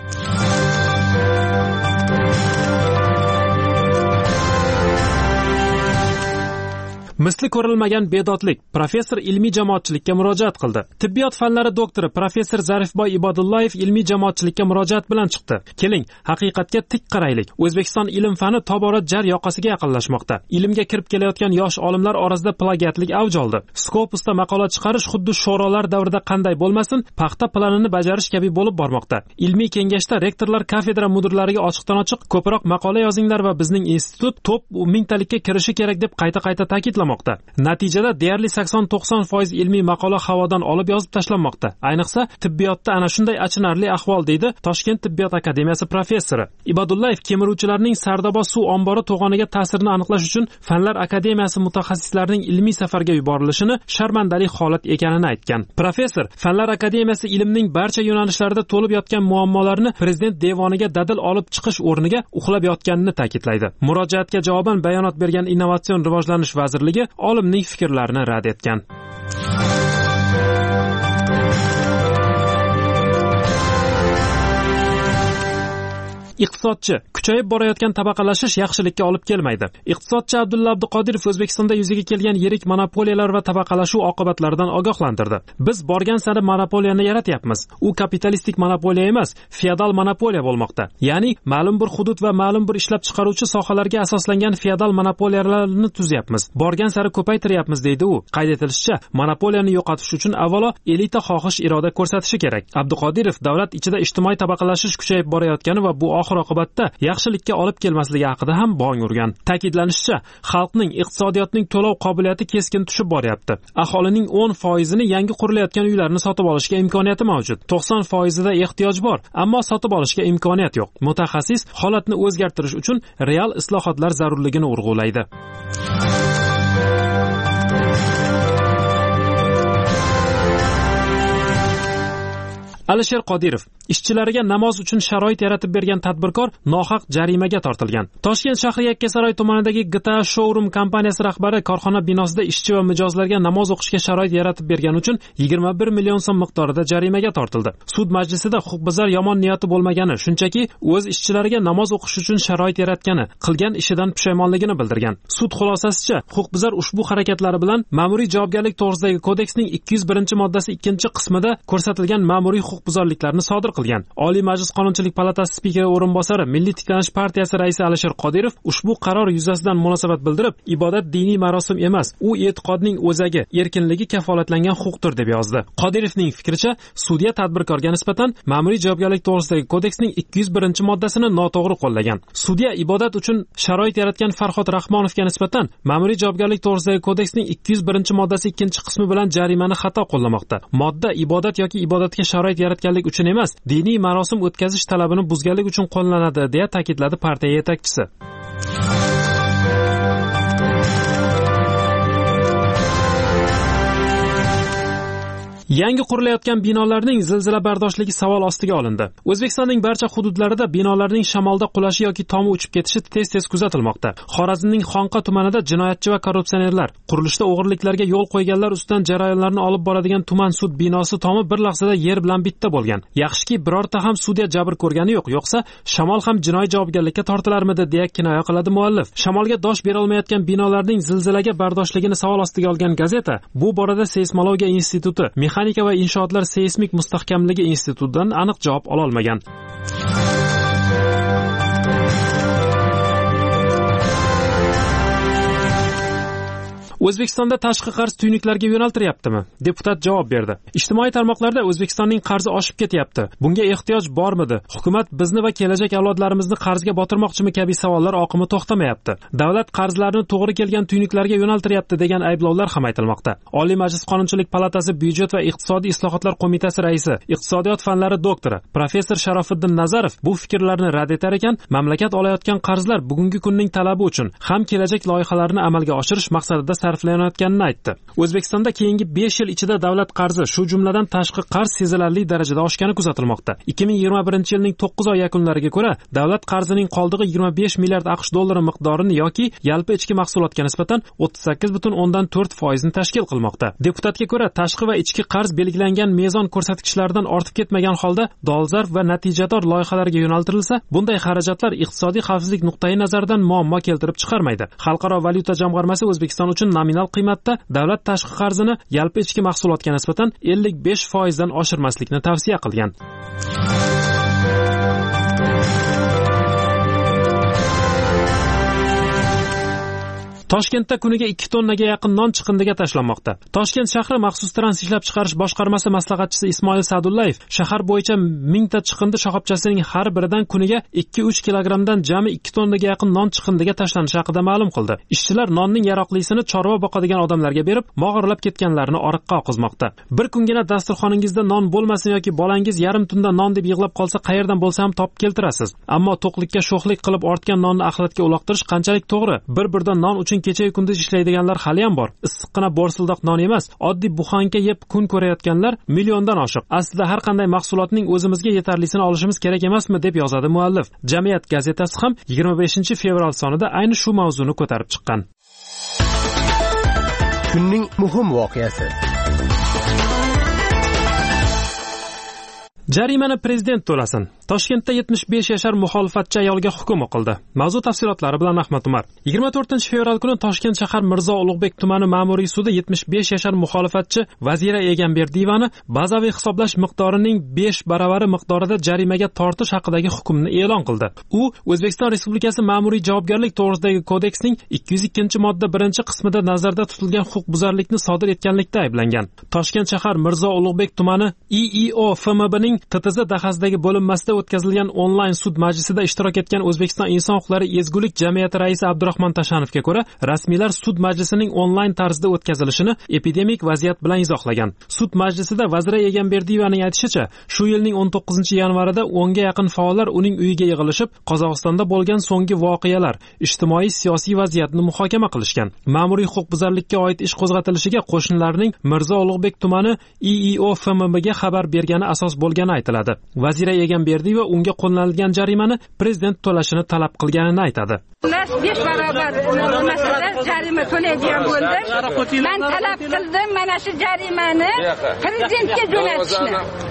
Misli ko'rilmagan bedodlik. Professor ilmiy jamoatchilikka murojaat qildi. Tibbiyot fanlari doktori professor Zarifboy Ibodullayev ilmiy jamoatchilikka murojaat bilan chiqdi. Keling, haqiqatga tik qaraylik. O'zbekiston ilm fani tobora jar yoqasiga yaqinlashmoqda. Ilmga kirib kelayotgan yosh olimlar orasida plagiatlik avj oldi. Scopus'da maqola chiqarish xuddi sho'rolar davrida qanday bo'lmasin, paxta planini bajarish kabi bo'lib bormoqda. Ilmiy kengashda rektorlar kafedra mudirlariga ochiqdan-ochiq ko'proq maqola yozinglar va bizning institut top 1000talikka kirishi kerak deb qayta ta'kidlamoqda. Natijada deyarli 80-90% ilmiy maqola havodan olib yozib tashlanmoqda. Ayniqsa tibbiyotda ana shunday achinarli ahvol, deydi Toshkent tibbiyot akademiyasi professori. Ibodullayev kemiruvchilarning Sardoba suv ombori to'g'oniga ta'sirini aniqlash uchun Fanlar akademiyasi mutaxassislarining ilmiy safarga yuborilishini sharmandali holat ekanini aytgan. Professor Fanlar akademiyasi ilmning barcha yo'nalishlarida to'lib yotgan muammolarni prezident devoniga dadil olib chiqish o'rniga uxlab yotganini ta'kidlaydi. Murojaatga javoban bayonot bergan Innovatsion rivojlanish vazirligi olimning fikrlarini rad etgan. Iqtisodchi: kuchayib borayotgan tabaqalashish yaxshilikka olib kelmaydi. Iqtisodchi Abdulla Abduqodirov O'zbekistonda yuzaga kelgan yirik monopoliyalar va tabaqalashuv oqibatlaridan ogohlantirdi. Biz borgan sari monopoliyani yaratyapmiz. U kapitalistik monopoliya emas, feodal monopoliya bo'lmoqda. Ya'ni ma'lum bir hudud va ma'lum bir ishlab chiqaruvchi sohalarga asoslangan feodal monopoliyalarni tuzyapmiz. Borgan sari ko'paytiryapmiz, deydi u. Qayd etilishicha, monopoliyani yo'qotish uchun avvalo elita xohish iroda ko'rsatishi kerak. Abduqodirov davlat ichida ijtimoiy tabaqalashish kuchayib borayotgani va bu oxir-oqibatda yaxshilikka olib kelmasligi haqida ham bong urgan. Ta'kidlanishicha, xalqning iqtisodiyotning to'lov qobiliyati keskin tushib boryapti. Aholining 10%ni yangi qurilayotgan uylarni sotib olishga imkoniyati mavjud. 90%da ehtiyoj bor, ammo sotib olishga imkoniyat yo'q. Mutaxassis holatni o'zgartirish uchun real islohotlar zarurligini urg'ulaydi. Alisher Qodirov: ishchilariga namoz uchun sharoit yaratib bergan tadbirkor nohaq jarimaga tortilgan. Toshkent shahri Yakkasaroy tumanidagi GTA Showroom kompaniyasi rahbari korxona binosida ishchi va mijozlarga namoz o'qishga sharoit yaratib bergani uchun 21 million so'm miqdorida jarimaga tortildi. Sud majlisida huquqbuzar yomon niyati bo'lmagani, shunchaki o'z ishchilariga namoz o'qish uchun sharoit yaratgani, qilgan ishidan pushaymonligini bildirgan. Sud xulosasicha, huquqbuzar ushbu harakatlari bilan Ma'muriy javobgarlik to'g'risidagi kodeksning 201-moddasi 2-qismida ko'rsatilgan ma'muriy huquqbuzarliklarni sodir qilgan. Oliy Majlis Qonunchilik palatasi spikeri o'rinbosari, Milliy tiklanish partiyasi raisi Alisher Qodirov ushbu qaror yuzasidan munosabat bildirib, ibodat diniy marosim emas, u e'tiqodning o'zagi, erkinligi kafolatlangan huquqdir deb yozdi. Qodirovning fikricha, sudya tadbirkorga nisbatan Ma'muriy javobgarlik to'g'risidagi kodeksning 201-moddasini noto'g'ri qo'llagan. Sudya ibodat uchun sharoit yaratgan Farhod Rahmonovga nisbatan Ma'muriy javobgarlik to'g'risidagi kodeksning 201-moddasi 2-qismi bilan jarimani xato qo'llamoqda. Modda ibodat yoki ibodatga sharoit yaratganlik uchun emas, diniy marosim o'tkazish talabini buzganlik uchun qo'llanadi, deya ta'kidladi partiya yetakchisi. Yangi qurilayotgan binolarning zilzila bardoshligi savol ostiga olindi. O'zbekistonning barcha hududlarida binolarning shamolda qulashi yoki tomi uchib ketishi tez-tez kuzatilmoqda. Xorazmning Xonqa tumanida jinoyatchi va korrupsionerlar, qurilishda o'g'irliklarga yo'l qo'yganlar ustidan jarayonlarni olib boradigan tuman sud binosi tomi bir lahzada yer bilan bitta bo'lgan. Yaxshiki birorta ham sudya jabr ko'rgani yo'q, yo'qsa shamol ham jinoiy javobgarlikka tortilarmidi, deya kinoya qiladi muallif. Shamolga dosh berolmayotgan binolarning zilzilaga bardoshligini savol ostiga olgan gazeta bu borada Seysmologiya instituti, Mexanika va inshootlar seysmik mustahkamligi institutidan aniq javob ola olmagan. O'zbekistonda tashqi qarz tuynuklariga yo'naltiryaptimi? Deputat javob berdi. Ijtimoiy tarmoqlarda O'zbekistonning qarzi oshib ketyapti. Bunga ehtiyoj bormidi? Hukumat bizni va kelajak avlodlarimizni qarzga botirmoqchimi kabi savollar oqimi to'xtamayapti. Davlat qarzlarini to'g'ri kelgan tuynuklariga yo'naltiryapti degan ayblovlar ham aytilmoqda. Oliy Majlis Qonunchilik palatasi Byudjet va iqtisodiy islohotlar qo'mitasi raisi, iqtisodiyot fanlari doktori professor Sharofiddin Nazarov bu fikrlarni rad etar ekan, mamlakat olayotgan qarzlar bugungi kunning talabi uchun ham kelajak loyihalarini amalga oshirish maqsadida sarflanayotganini aytdi. O'zbekistonda keyingi 5 yil ichida davlat qarzi, shu jumladan tashqi qarz sezilarli darajada oshgani kuzatilmoqda. 2021-yilning 9 oy yakunlariga ko'ra, davlat qarzining qoldig'i 25 milliard AQSh dollari miqdorini yoki yalpi ichki mahsulotga nisbatan 38,4% ni tashkil qilmoqda. Deputatga ko'ra, tashqi va ichki qarz belgilangan mezon ko'rsatkichlaridan ortib ketmagan holda dolzarb va natijador loyihalarga yo'naltirilsa, bunday xarajatlar iqtisodiy xavfsizlik nuqtai nazaridan muammo keltirib chiqarmaydi. Xalqaro valyuta jamg'armasi O'zbekiston uchun nominal qiymatda davlat tashqi qarzini yalpi ichki mahsulotga nisbatan 55% dan oshirmaslikni tavsiya qilgan. Toshkentda kuniga 2 tonnaga yaqin non chiqindiga tashlanmoqda. Toshkent shahri maxsus trans ishlab chiqarish boshqarmasi maslahatchisi Ismoil Sadullayev shahar bo'yicha 1000 ta chiqindi shoxobchasining har biridan kuniga 2-3 kilogramdan jami 2 tonnaga yaqin non chiqindiga tashlanishi haqida ma'lum qildi. Ishchilar nonning yaroqlisini chorva boqadigan odamlarga berib, mog'orlab ketganlarini oriqqa oqizmoqda. Bir kungina dasturxoningizda non bo'lmasin yoki bolangiz yarim tunda non deb yig'lab qolsa, qayerdan bo'lsa ham topib keltirasiz. Ammo to'qlikka sho'xlik qilib ortgan nonni axlatga uloqtirish qanchalik to'g'ri? Bir-birdan non uchun kecha-yu kunduz ishlaydiganlar hali ham bor. Issiqqina borsildoq non emas, oddiy buxanka yeb kun ko'rayotganlar milliondan oshiq. Aslida har qanday mahsulotning o'zimizga yetarlisini olishimiz kerak emasmi, deb yozadi muallif. Jamiyat gazetasi ham 25-fevral sonida ayni shu mavzuni ko'tarib chiqqan. Kunning muhim voqeasi. Jarimani prezident to'lasin. Toshkentda 75 yashar muxolifatchi ayolga hukm o'qildi. Mavzu tafsilotlari bilan Ahmad Umar. 24-fevral kuni Toshkent shahar Mirzo Ulug'bek tumani ma'muriy sudi 75 yashar muxolifatchi Vazira Egamberdiyevani bazaviy hisoblash miqdorining 5 baravari miqdorida jarimaga tortish haqidagi hukmni e'lon qildi. U O'zbekiston Respublikasi ma'muriy javobgarlik to'g'risidagi kodeksning 202-modda 1-qismida nazarda tutilgan huquqbuzarlikni sodir etganlikda ayblangan. Toshkent shahar Mirzo Ulug'bek tumani IIO FMBning TTZ dahasidagi bo'linmasida o'tkazilgan onlayn sud majlisida ishtirok etgan O'zbekiston inson huquqlari ezgulik jamiyati raisi Abdurahmon Tashanovga ko'ra, rasmiylar sud majlisining onlayn tarzda o'tkazilishini epidemik vaziyat bilan izohlagan. Sud majlisida Vazira Egamberdiyevaning aytishicha, shu yilning 19-yanvarida 10 ga yaqin faollar uning uyiga yig'ilishib, Qozog'istonda bo'lgan so'nggi voqealar, ijtimoiy siyosiy vaziyatni muhokama qilishgan. Ma'muriy huquqbuzarlikka oid ish qo'zg'atilishiga qo'shnilarning Mirzo Ulug'bek tumani IIO FMBga xabar bergani asos bo'lgan aytiladi. Vazira Egamberdiyeva unga qo'llanilgan jarimani prezident to'lashini talab qilganini aytadi. 5 barobar masalada jarima to'laydigan bo'ldi. Men talab qildim mana shu jarimani prezidentga jo'natishni.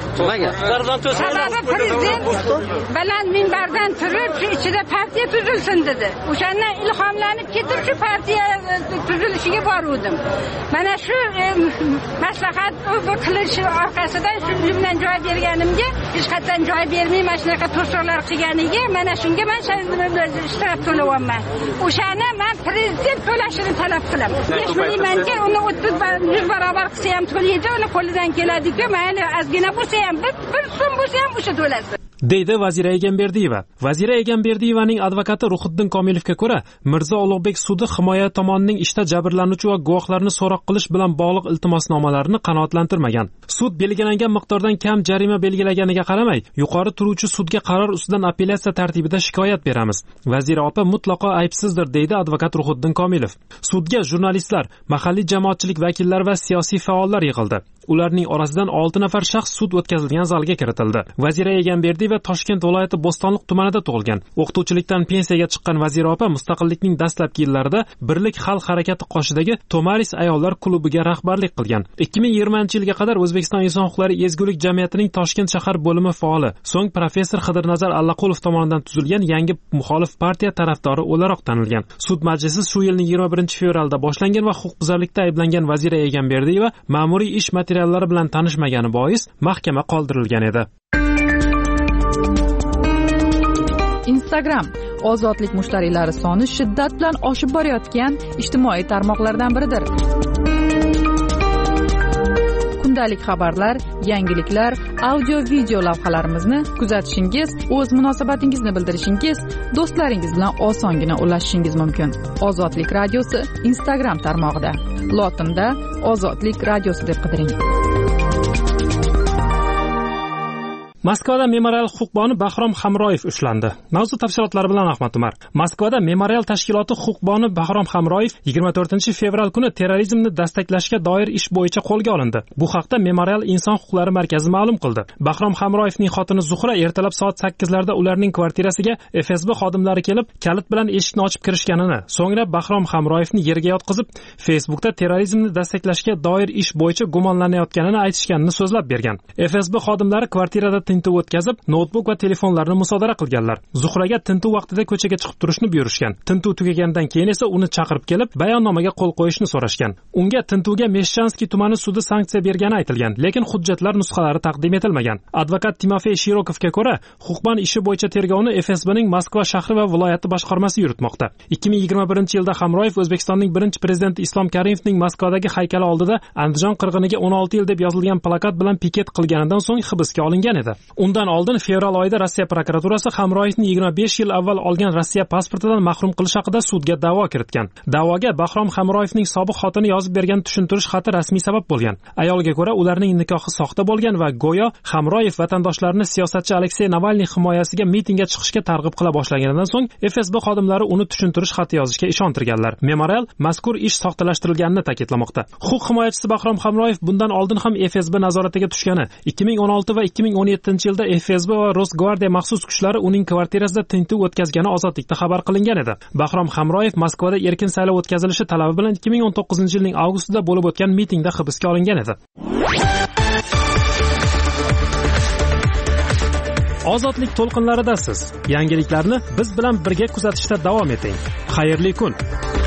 Sababi prezident baland minbardan turib, shu ichida partiya tuzilsin dedi. O'shandan ilhomlanib ketib shu partiya tuzilishiga boruvdim. Mana shu maslahat qilish orqasidan shu bilan joy berganimga, hech qachon joy bermay mana shunaqa to'siqlar qilganiga, mana shunga men shtraf to'layapman. O'shani men prezident to'lashini talab qilaman. Bilmaymanki, uni 100 barobar qilsa ham to'laydi, uni qo'lidan keladi-ku, mayli ozgina bo'lsa ham, bir so'm bo'lsa ham o'sha to'lasin. deydi Vazira Egamberdiyeva. Vazira Egamberdiyevaning advokati Ruhiddin Komilovga ko'ra, Mirzo Ulug'bek sudi himoya tomonining ishda jabrlanuvchi va guvohlarni so'roq qilish bilan bog'liq iltimosnomalarini qanoatlantirmagan. Sud belgilangan miqdordan kam jarima belgilaganiga qaramay, yuqori turuvchi sudga qaror ustidan apellyatsiya tartibida shikoyat beramiz. Vazira opa mutlaqo aybsizdir, deydi advokat Ruhiddin Komilov. Sudga jurnalistlar, mahalliy jamoatchilik vakillari va siyosiy faollar yig'ildi. Ularning orasidan 6 nafar shaxs sud o'tkazilgan zalga kiritildi. Vazira Egamberdiyeva Toshkent viloyati Bo'stonliq tumanida tug'ilgan. O'qituvchilikdan pensiyaga chiqqan Vazira opa mustaqillikning dastlabki yillarida Birlik xalq harakati qoshidagi Tomaris ayollar klubiga rahbarlik qilgan. 2020-yilga qadar O'zbekiston inson huquqlari ezgulik jamiyatining Toshkent shahar bo'limi faoli, so'ng professor Xidirnazar Allaqulov tomonidan tuzilgan yangi muxolif partiya tarafdori o'laroq tanilgan. Sud majlisi shu yilning 21-fevralda boshlangan va huquqbuzarlikda ayblangan Vazira Egamberdiyeva ma'muriy ish materiallari bilan tanishmagani bois mahkama qoldirilgan edi. Instagram ozodlik mushtariylari soni shiddat bilan oshib borayotgan ijtimoiy tarmoqlardan biridir. Kundalik xabarlar, yangiliklar, audio-video lavhalarimizni kuzatishingiz, o'z munosabatingizni bildirishingiz, do'stlaringiz bilan osongina ulashishingiz mumkin. Ozodlik radiosi Instagram tarmog'ida. Lotinda Ozodlik radiosi deb qidiring. Moskvada memorial huquqboni Bahrom Hamroyev ushlandi. Mavzu tafsilotlari bilan Ahmad Umar. Moskvada memorial tashkiloti huquqboni Bahrom Hamroyev 24-fevral kuni terrorizmni dastaklashga doir ish bo'yicha qo'lga olindi. Bu haqda Memorial inson huquqlari markazi ma'lum qildi. Bahrom Hamroyevning xotini Zuhra ertalab soat 8larda ularning kvartirasiga FSB xodimlari kelib, kalit bilan eshikni ochib kirishganini, so'ngra Bahrom Hamroyevni yerga yotqizib, Facebookda terrorizmni dastaklashga doir ish bo'yicha gumonlanayotganini aytishganini so'zlab bergan. FSB xodimlari kvartirada tintuv o'tkazib, noutbuk va telefonlarni musodara qilganlar. Zuhraga tintuv vaqtida ko'chaga chiqib turishni buyurishgan. Tintuv tugagandan keyin esa uni chaqirib kelib, bayonnomaga qo'l qo'yishni so'rashgan. Unga tintuvga Meshchansky tumani sudi sanksiya bergani aytilgan, lekin hujjatlar nusxalari taqdim etilmagan. Advokat Timofey Shirokovga ko'ra, huquqbon ishi bo'yicha tergovni FSBning Moskva shahri va viloyati boshqarmasi yuritmoqda. 2021-yilda Hamroyev O'zbekistonning birinchi prezidenti Islom Karimovning Moskvadagi haykali oldida Andijon qirg'iniga 16 yil deb yozilgan plakat bilan piket qilganidan so'ng hibsga olingan edi. Undan oldin fevral oyida Rossiya prokuraturasi Hamroyevni 25 yil avval olgan Rossiya pasportidan mahrum qilish haqida sudga da'vo kiritgan. Da'voga Bahrom Hamroyevning sobiq xotini yozib bergan tushuntirish xati rasmiy sabab bo'lgan. Ayolga ko'ra, ularning nikohi soxta bo'lgan va go'yo Hamroyev vatandoshlarni siyosatchi Aleksey Navalniy himoyasiga mitingga chiqishga targ'ib qila boshlaganidan so'ng FSB xodimlari uni tushuntirish xati yozishga ishontirganlar. Memorial mazkur ish soxtalashtirilganini ta'kidlamoqda. Huquq himoyachisi Bahrom Hamroyev bundan oldin ham FSB nazoratiga tushgani, 2016 va 2017-yilda FSB va Rosgvardiya maxsus kuchlari uning kvartirasida tintuv o'tkazgani ozodlikda xabar qilingan edi. Bahrom Hamroyev Moskvada erkin saylov o'tkazilishi talabi bilan 2019-yilning avgustida bo'lib o'tgan mitingda hibsga olingan edi. Ozodlik to'lqinlaridasiz. Yangiliklarni biz bilan birga kuzatishda davom eting. Xayrli kun.